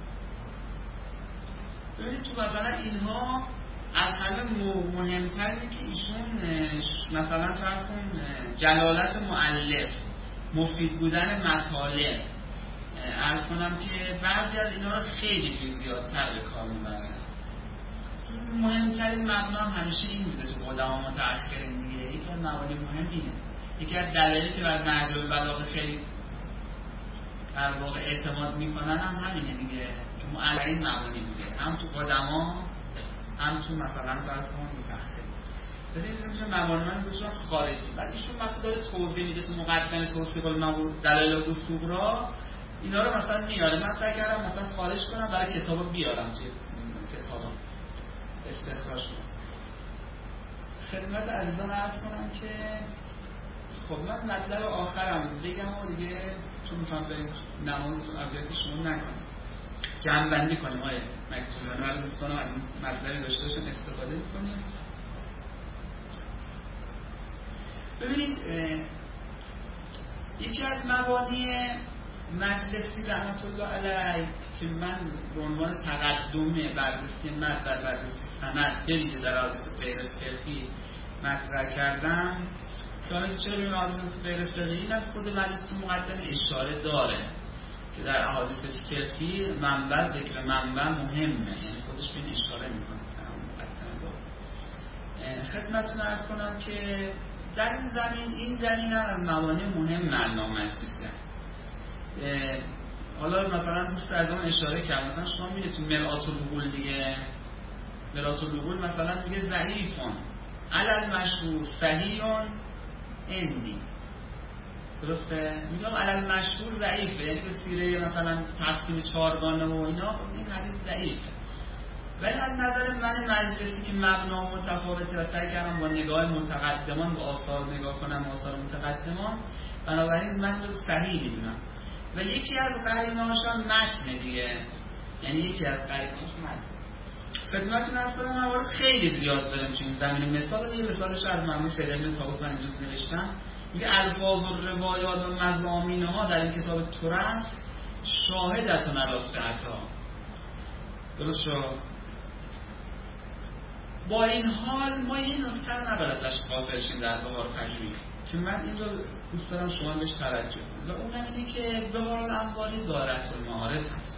ببینید تو مثلا اینها از همه مهمتر اینه که ایشون مثلا فرض کن جلالت مؤلف، مفید بودن مطالب، عرض کنم که بعضی از اینا رو خیلی زیادتر به کار میبرن. مهمترین مبنا هم همیشه این بوده تو قدما متأخرین دیگه. یکی از مبانی مهم اینه، یکی از دلایلی که بر نهج البلاغه خیلی در واقع اعتماد میکنن هم همینه دیگه، که معلقین مبانی بوده، هم تو قدما هم تو مثلا فرض کن متأخرین. ببینید میشه مبانی من بسیار خارجی. بعد ایشون وقتی داره توضیح میده تو مقدمه توصیف الموضوع دلایل الصغرا اینا رو مثلا میاره. من سعی کردم مثلا خارج کنم برای کتابو بیارم توی کتابم استخراج کنم. خدمت عزیزان عرض کنم که خب من مطلب آخرم بگم و دیگه چون میخوام بریم نماز ابیات شما نکنیم، جمع بندی کنیم های مکتوبان. ولی دوستانم از این مطلبی داشته باشن استفاده میکنیم. ببینید یکی از مبانی مجلسی رحمت الله علیه که من به عنوان تقدم بررسی متن در بررسی سند بویژه در حوادث غیر فقهی مطرح کردم که آنها چرا به حوادث غیر فقهی این از خود مجلس مقدمه اشاره داره که در حوادث فقهی منبع ذکر منبع مهمه، یعنی خودش به این اشاره میکنه. خدمتتون عرض کنم که در این زمین این زمین هم از موانع مهم علامه مجلسی است. حالا مثلا دوست عزیزم اشاره کرد، مثلا شما میگید تو مرآت العقول دیگه، مرآت العقول مثلا میگه ضعیفون علل مشهور صحیحون اندی، درسته؟ میگم علل مشهور ضعیفه، یعنی به سیره مثلا تقسیم چهارگانه و اینا این حدیث ضعیفه. ولی از نظر من مجلسی که مبنا متفاوته و سعی کردم با نگاه متقدمان با آثار نگاه کنم، آثار متقدمان، بنابراین من رو صحیح میدونم. و یکی از قرینه‌هاش هم متن دیگه، یعنی یکی از قرینه‌هاش متن. خدمتتون عرض کنم موارد خیلی زیاد داریم چون زمین مثال یه مثالش از مرحوم سید ابن طاووس من اینجا نوشتم، میگه الفاظ و روایات و مضامین‌ها در این کتاب ترث شاهدتون علی صحت‌ها. درست شد؟ با این حال ما یه نکته رو نباید ازش غافل شیم در بهار پژوهی که من این رو دوست دارم شما بهش توجه کنید و اونم اینه که بهار الانواری دارت المعارف هست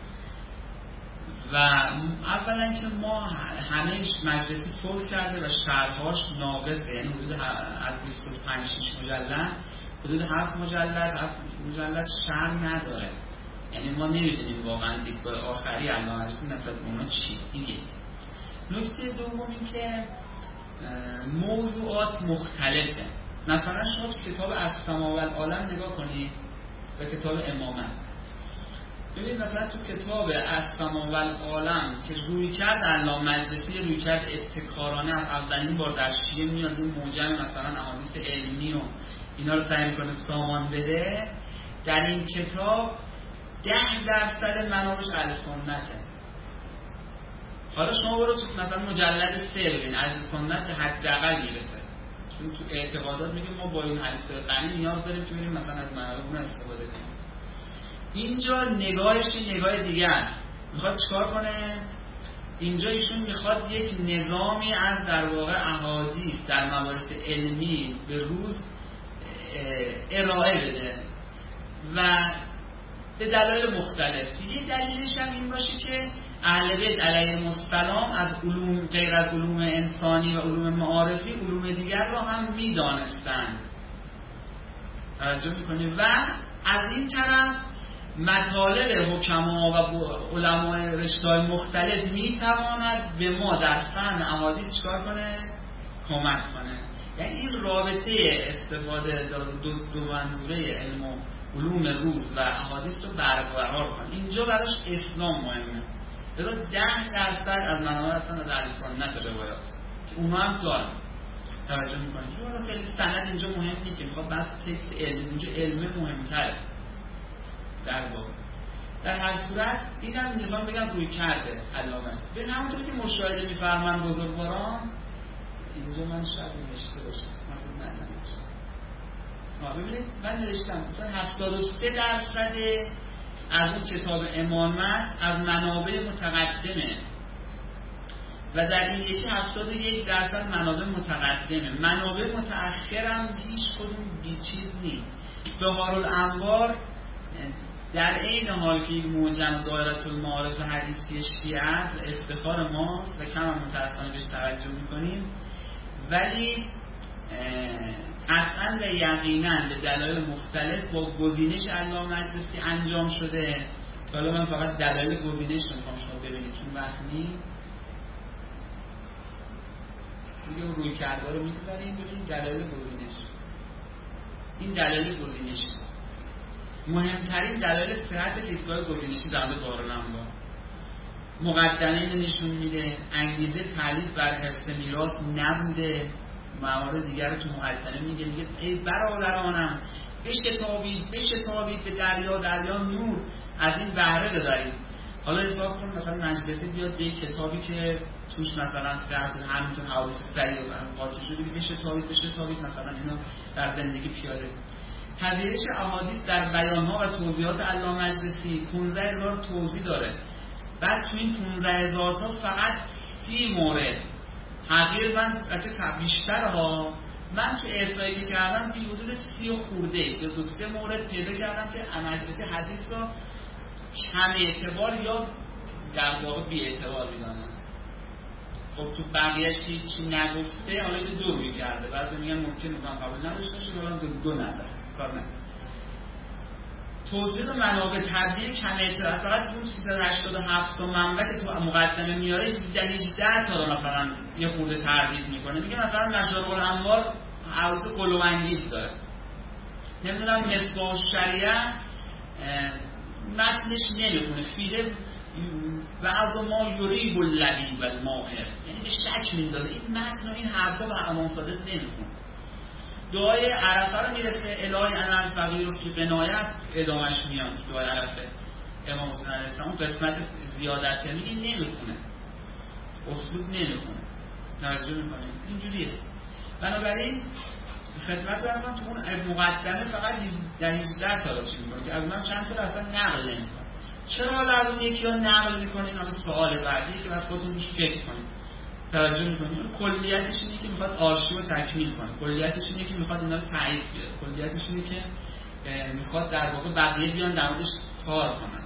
و اولا که ما همه مجلسی فوت کرده و شرحاش ناقصه، یعنی حدود از بیست و پنج شش مجلد حدود هفت مجلد هفت مجلد شرح نداره، یعنی ما نمیدونیم واقعا دیدگاه آخری علامه مجلسی نسبت به اونا چی. این یک. نکته دوم این که موضوعات مختلفه. مثلا شما تو کتاب السما و العالم نگاه کنید و کتاب امامت ببینید، مثلا تو کتاب السما و العالم که روی کرد علامه مجلسی روی کرد ابتکارانه از اولین بار در شیعه میاد این موجم مثلا احادیث علمی و اینا رو سعی میکنه سامان بده، در این کتاب ده درصد منابعش اهل سنته. حالا شما برو تو مثلا مجلد سه ببین از سنت حداقل میرسه، چون تو اعتقادات میگه ما با این حدیث غنی نیاز داریم که بریم مثلا از منابع اون استفاده کنیم. اینجا نگاهش نگاه دیگه است، میخواد چیکار کنه؟ اینجا ایشون میخواد یک نظامی از در واقع احادیث در مباحث علمی به روز ارائه بده و به دلایل مختلف. یه دلیلش هم این باشه که اهل بیت علیهم السلام از علوم غیر از علوم انسانی و علوم معارفی علوم دیگر را هم میدانستند. توجه میکنیم و از این طرف مطالب حکما و علمای رشته‌های مختلف میتواند به ما در فهم احادیث چیکار کنه؟ کمک کنه. یعنی این رابطه استفاده دو, دو منظوره علم و علوم روز و احادیث رو برقرار کنه. اینجا براش اسلام مهمه. لذا ده درصد از منابع هستن از اهل سنت روایات که اونا هم دارن. توجه میکنید چون حالا خیلی سند اینجا مهم نیست که میخواد بس تکست علم، اینجا علم مهمتره در واقع. در هر صورت اینم میخوام بگم روی کرده علامه است. به همونطور که مشاهده میفرمان بزرگواران، اینجا من شاید نوشته باشم مثلا نه نوشته. آ ببینید من نوشتم مثلا هفتاد و سه درصد از اون کتاب امامت از منابع متقدمه و در این یکی هفتاد و یک درصد منابع متقدمه. منابع متأخرم هیچ کدوم بی چیز نیست. بهار الانوار در عین حال که یک موجم دایره المعارف حدیثی شیعه است افتخار ماست و کم هم متأسفانه بهش توجه میکنیم، ولی قطعا و یقینا به دلایل مختلف با گزینش علامه مجلسی انجام شده. حالا من فقط دلایل گزینش رو میخوام شما ببینید چون وقت نیست دیگه اون روی کرده رو میگذاریم. ببینید دلایل گزینش، این دلایل گزینش مهمترین دلایل صحت دیدگاه گزینشی در مورد دارالانوار. مقدمه اینو نشون میده انگیزه تعلیف بر حفظ میراث نبوده. موارد دیگر رو تو مقدمه میگه میگه ای برادرانم بشتابید بشتابید به دریا دریا نور از این بهره ببرید. حالا حساب کن مثلا مجلسی بیاد به کتابی که توش مثلا صحت همینطور حوادث سریع و قاطی شده بگه بشتابید بشتابید مثلا اینو در زندگی پیاده. پذیرش احادیث در بیان‌ها و توضیحات علامه مجلسی پانزده هزار توضیح داره. بعد تو این پانزده هزار تا فقط سی مورد تقریبا البته بیشتر ها، من تو ارسایی که کردم بیش حدود سی و خورده یا دو سه مورد پیدا کردم که مجلسی حدیث را کم اعتبار یا در واقع بی اعتبار میدانه. خب تو بقیه‌اش چی نگفته، حالا که دو روی کرده، بعضی میگن ممکن میگم قبول نداشته باشه، حالا دو, دو نظر کار نه. توضیح منابع تبدیل کم اعتبار، فقط اون سیصد و هشتاد و هفت تا منبع که تو مقدمه میاره هجده تا رو مثلا یه خورده تردید میکنه، میگه مثلا مشارق الانوار حواس قلوب‌انگیز داره، نمیدونم مصباح الشریعه متنش نمیخونه، فیده بعض ما یریب اللبیب الماهر، یعنی به شک میندازه این متن و این حرفا به امام صادق نمیخونه. دعای عرفه رو میرسه الهی انا الفقیر و فی قنایت ادامش میاد، دعای عرفه امام حسین علیه السلام قسمت زیادت میگه نمیخونه، اسلوب نمیخونه، توجه میکنه اینجوریه. بنابراین خدمت دارم تو اون مقدمه فقط در هجده تا راشی میکنه که از اونم چند تا اصلا نقل نمیکنه. چرا حالا از اون یکی ها نقل میکنه؟ این حالا سوال بعدی که باید خودتون روش فکر کنید. توجه میکنید کلیتش اینه که میخواد آرشیو رو تکمیل کنه، کلیتش اینه که میخواد اینا رو تایید بیاره، کلیتش اینه که میخواد در واقع بقیه بیان در موردش کار کنن.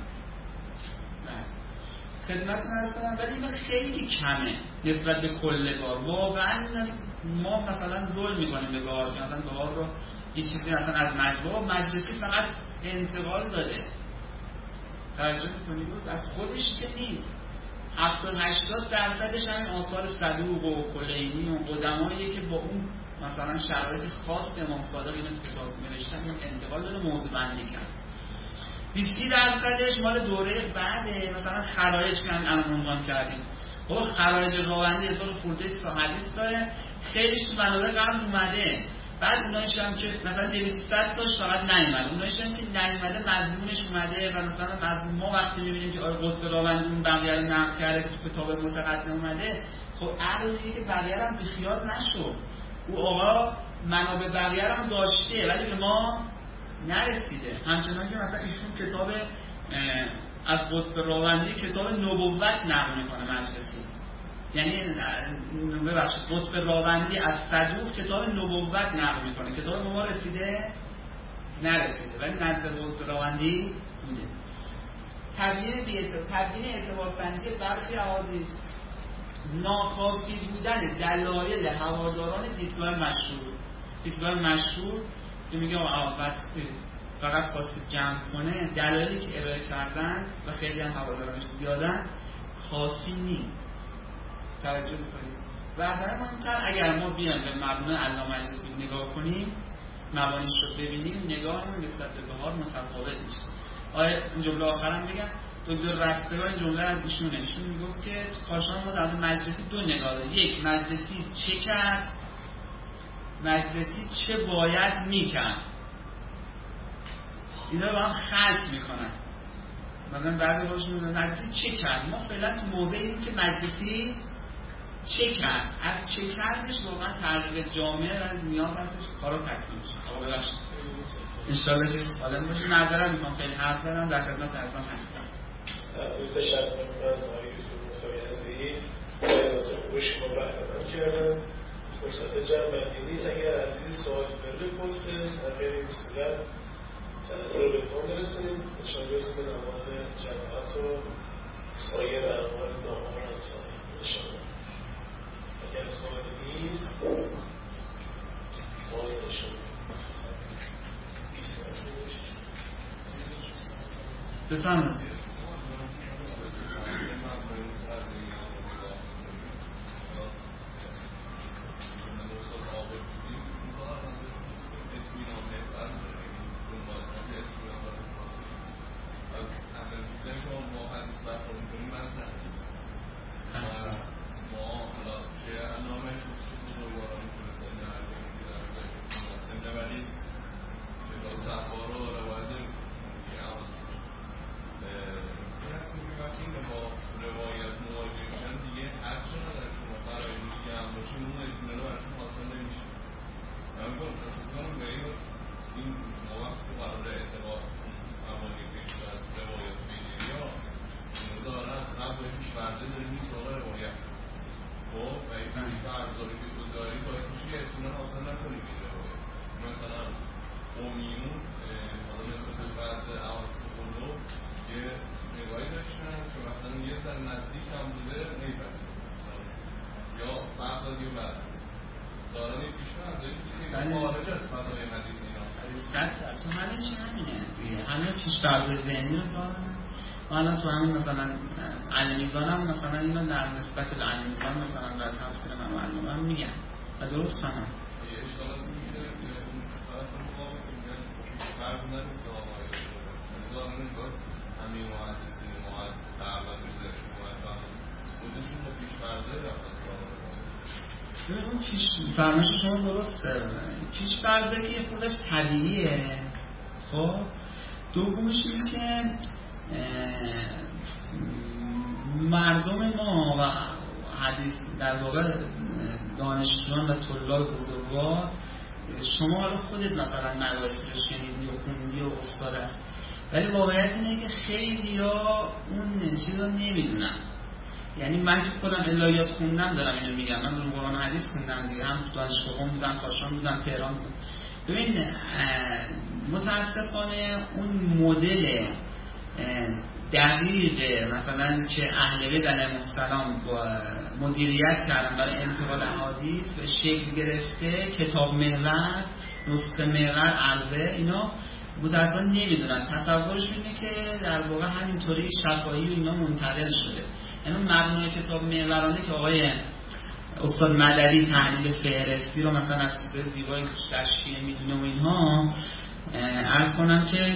خدمتتون عرض کنم ولی این خیلی کمه نسبت به کل بار. واقعا ما مثلا ظلم میکنیم به بار که مثلا بار رو یه چیزی مثلا از مجموعه مجلسی فقط انتقال داده، توجه میکنید از خودش که نیست. هفتاد هشتاد درصدش همین آثار صدوق و کلینی و قدماییه که با اون مثلا شرایط خاص امام صادق اینو تو کتاب نوشتن هم انتقال داده، موضوع بندی کرد. بیست درصدش مال دوره بعده، مثلا خرایج که الان عنوان کردیم. خب خرایج راوندی هزار خورده حدیث داره، خیلیش تو منابع قبل اومده. بعد اونایش هم که مثلا دویست تاش فقط نیومده، اونایش هم که نیومده مضمونش اومده و مثلا مضمون ما وقتی می‌بینیم که آره قطب راوندی اون بقیه رو نقل کرده که تو کتاب متقدم اومده، خب عقل میگه که بقیه هم بیخیال نشو، او آقا منابع بقیه هم داشته ولی به ما نرسیده. همچنان که مثلا ایشون کتاب از قطب راوندی کتاب نبوت نقل میکنه مجلسی، یعنی ببخشید قطب راوندی از صدوق کتاب نبوت نقل میکنه، کتاب ما رسیده نرسیده ولی نزد قطب راوندی بوده. تبیین بی‌اعتبار تبیین اعتبار سنجی برخی احادیث، ناکافی بودن دلایل هواداران دیدگاه مشهور. دیدگاه مشهور که میگه آقا فقط خواستید جمع کنه، دلایلی که ارائه کردن و خیلی هم هوادارانش زیادن کافی نیست. توجه میکنید و از همه مهمتر اگر ما بیان به مبنای علامه مجلسی نگاه کنیم، مبانیش رو ببینیم، نگاهمون نسبت به بهار متفاوت میشه. آره این جمله آخرم بگم، دکتر رستگار این جمله از ایشونه، ایشون میگفت که کاشان ما در مجلسی دو نگاه داریم، یک مجلسی چه کرد، مجلسی چه باید میکرد. اینا رو با هم خلط میکنن. مثلا بعضی باشون میگن مجلسی چه کرد، ما فعلا تو موضعیم که مجلسی چه کرد، از چه کردش واقعا تغییر جامعه و نیاز هستش کارو تکمیل شه. آقا ببخشید انشالله که سالم باشه. معذرت میکنم خیلی حرف زدم، در خدمت حرفم هستم. تشکر میکنم از آقای دکتر عزیز، خیلی خوش مبارک کردن. فرصت جمع نیست، اگر عزیز سوال داره بپرسه، در غیر این صورت سلسله رو به اتمام برسونیم. انشاءالله برسیم به نماز جماعت و سایر اعمال دامار انسانی انشاءالله. اگر سوال نیست سوال نشون بفرمایید. پیش‌فرضی داری نیست سراغ روایت خب و این پیش‌فرضی که تو داری باعث میشه که اطمینان حاصل نکنی به روایت. مثلا قومیون حالا مثل بحث احادیث قلو یه نگاهی داشتن که مثلا یه ذره نزدیک هم بوده نمی‌پذیرفتن یا بغدادی و برعکس دارن این پیش‌فرضی که خارج از فضای حدیث اینا تو همه چی همینه، همه پیش‌فرض ذهنی رو دارن. و الان تو همین مثلا علمیگان هم مثلا اینو در نسبت به علمیگان مثلا در تفسیر من و علمیگان هم میگن و درست هم هم یه اشتغالات میگه اون طرف مقابل میگن پیش‌فرض نمیده آقای دارن نگاه همین محدثین محدث دعوت میده شما خودشون با پیش‌فرضی رفتن ببین اون پیش فرمایش شما درسته، پیش فرضه که یه خودش طبیعیه. خب دومش اینه که مردم ما و حدیث در واقع دانشجویان و طلاب بزرگوار، شما حالا خودت مثلا مباحث رو شنیدی و خوندی و استاد هست، ولی واقعیت اینه که خیلی ها اون چیز رو نمیدونن. یعنی من که خودم الهیات خوندم دارم اینو میگم، من اون قرآن حدیث خوندم دیگه، هم تو دانشگاه بودم، کاشان بودم، تهران بودم. ببین متاسفانه اون مدل دقیق مثلا که اهل بیت علیهم السلام با مدیریت کردن برای انتقال احادیث به شکل گرفته، کتاب محور، نسخه محور، الوه، اینا متاسفانه نمیدونن. تصورشون اینه که در واقع همینطوری شفاهی و اینا منتقل شده. یعنی مبنای کتاب محورانه که آقای استاد مددی تحلیل فهرستی رو مثلا از چیز زیبایی در شیعه میدونه و اینها، عرض کنم که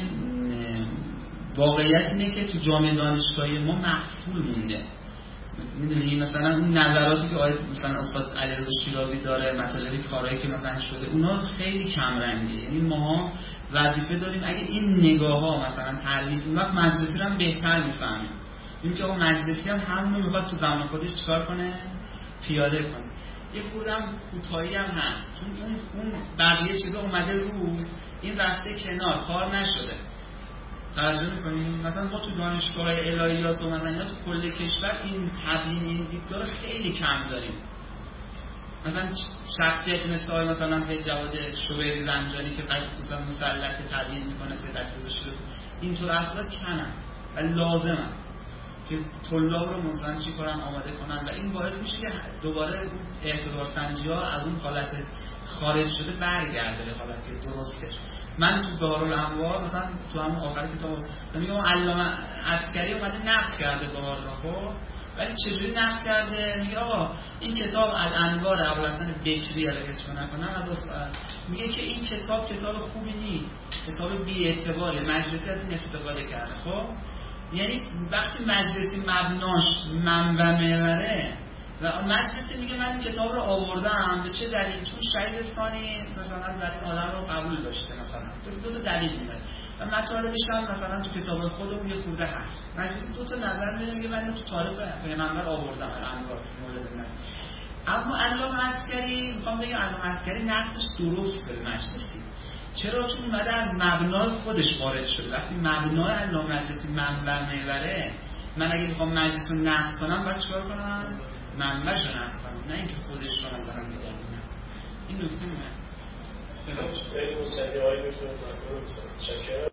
واقعیت اینه که تو جامعه دانشگاهی ما مقفول مونده. میدونی مثلا اون نظراتی که آقای مثلا استاد علیرضا شیرازی داره، مطالبی کارهایی که مثلا شده، اونا خیلی کم رنگه. یعنی ما وظیفه داریم اگه این نگاه ها مثلا تحلیل، اون وقت مجلسی رو هم بهتر میفهمیم. این که آقا مجلسی هم همونو میخواد تو زمان خودش چیکار کنه؟ پیاده کنه. یه خودم کوتاهی هم هست، چون اون اون بقیه چیزا اومده رو، این رفته کنار، کار نشده. توجه می‌کنیم مثلا ما تو دانشگاه الهیات و مثلا تو کل کشور این تبیین این دیدگاه خیلی کم داریم. مثلا شخصیت مثل آقای مثلا سید جواد شوبری زنجانی که مثلا مسلط تبیین میکنه، سید گذاشته، اینطور افراد کمن و لازمن که طلاب رو مثلا چی کنن، آماده کنن و این باعث میشه که دوباره اعتبار سنجی ها از اون حالت خارج شده برگرده به حالت درستش. من تو دارالانوار مثلا تو همون آخر کتاب میگم علامه عسکری اومده نقد کرده بهار رو، خب ولی چجوری نقد کرده؟ میگه آقا این کتاب الانوار ابوالحسن بکری اگه اسمش نکنم از میگه که این کتاب کتاب خوبی نیست، کتاب بی اعتباره، مجلسی از این استفاده کرده. خب یعنی وقتی مجلسی مبناش منبع محوره و مجلسی میگه من این کتاب رو آوردم به چه دلیل؟ چون شهید ثانی مثلا در این آدم رو قبول داشته، مثلا دو تا دلیل میاره و مطالبش هم مثلا تو کتاب خودمون یه خورده هست. مجلسی دو تا نظر میاره، میگه من تو تاریخ پیغمبر آوردم الانوار مورد من. اما علامه عسکری میخوام بگم علامه عسکری نقدش درست به مجلسی. چرا؟ چون اومده از مبنای خودش وارد شده. وقتی مبنای علامه مجلسی منبع محوره، من اگه میخوام مجلس رو نقد کنم باید چیکار کنم؟ منبعش رو نقد کنم، نه اینکه خودش رو نظرم بگردونم. این نکته مهمه. خیلی مستقیمی های میتونم ممنون بسید.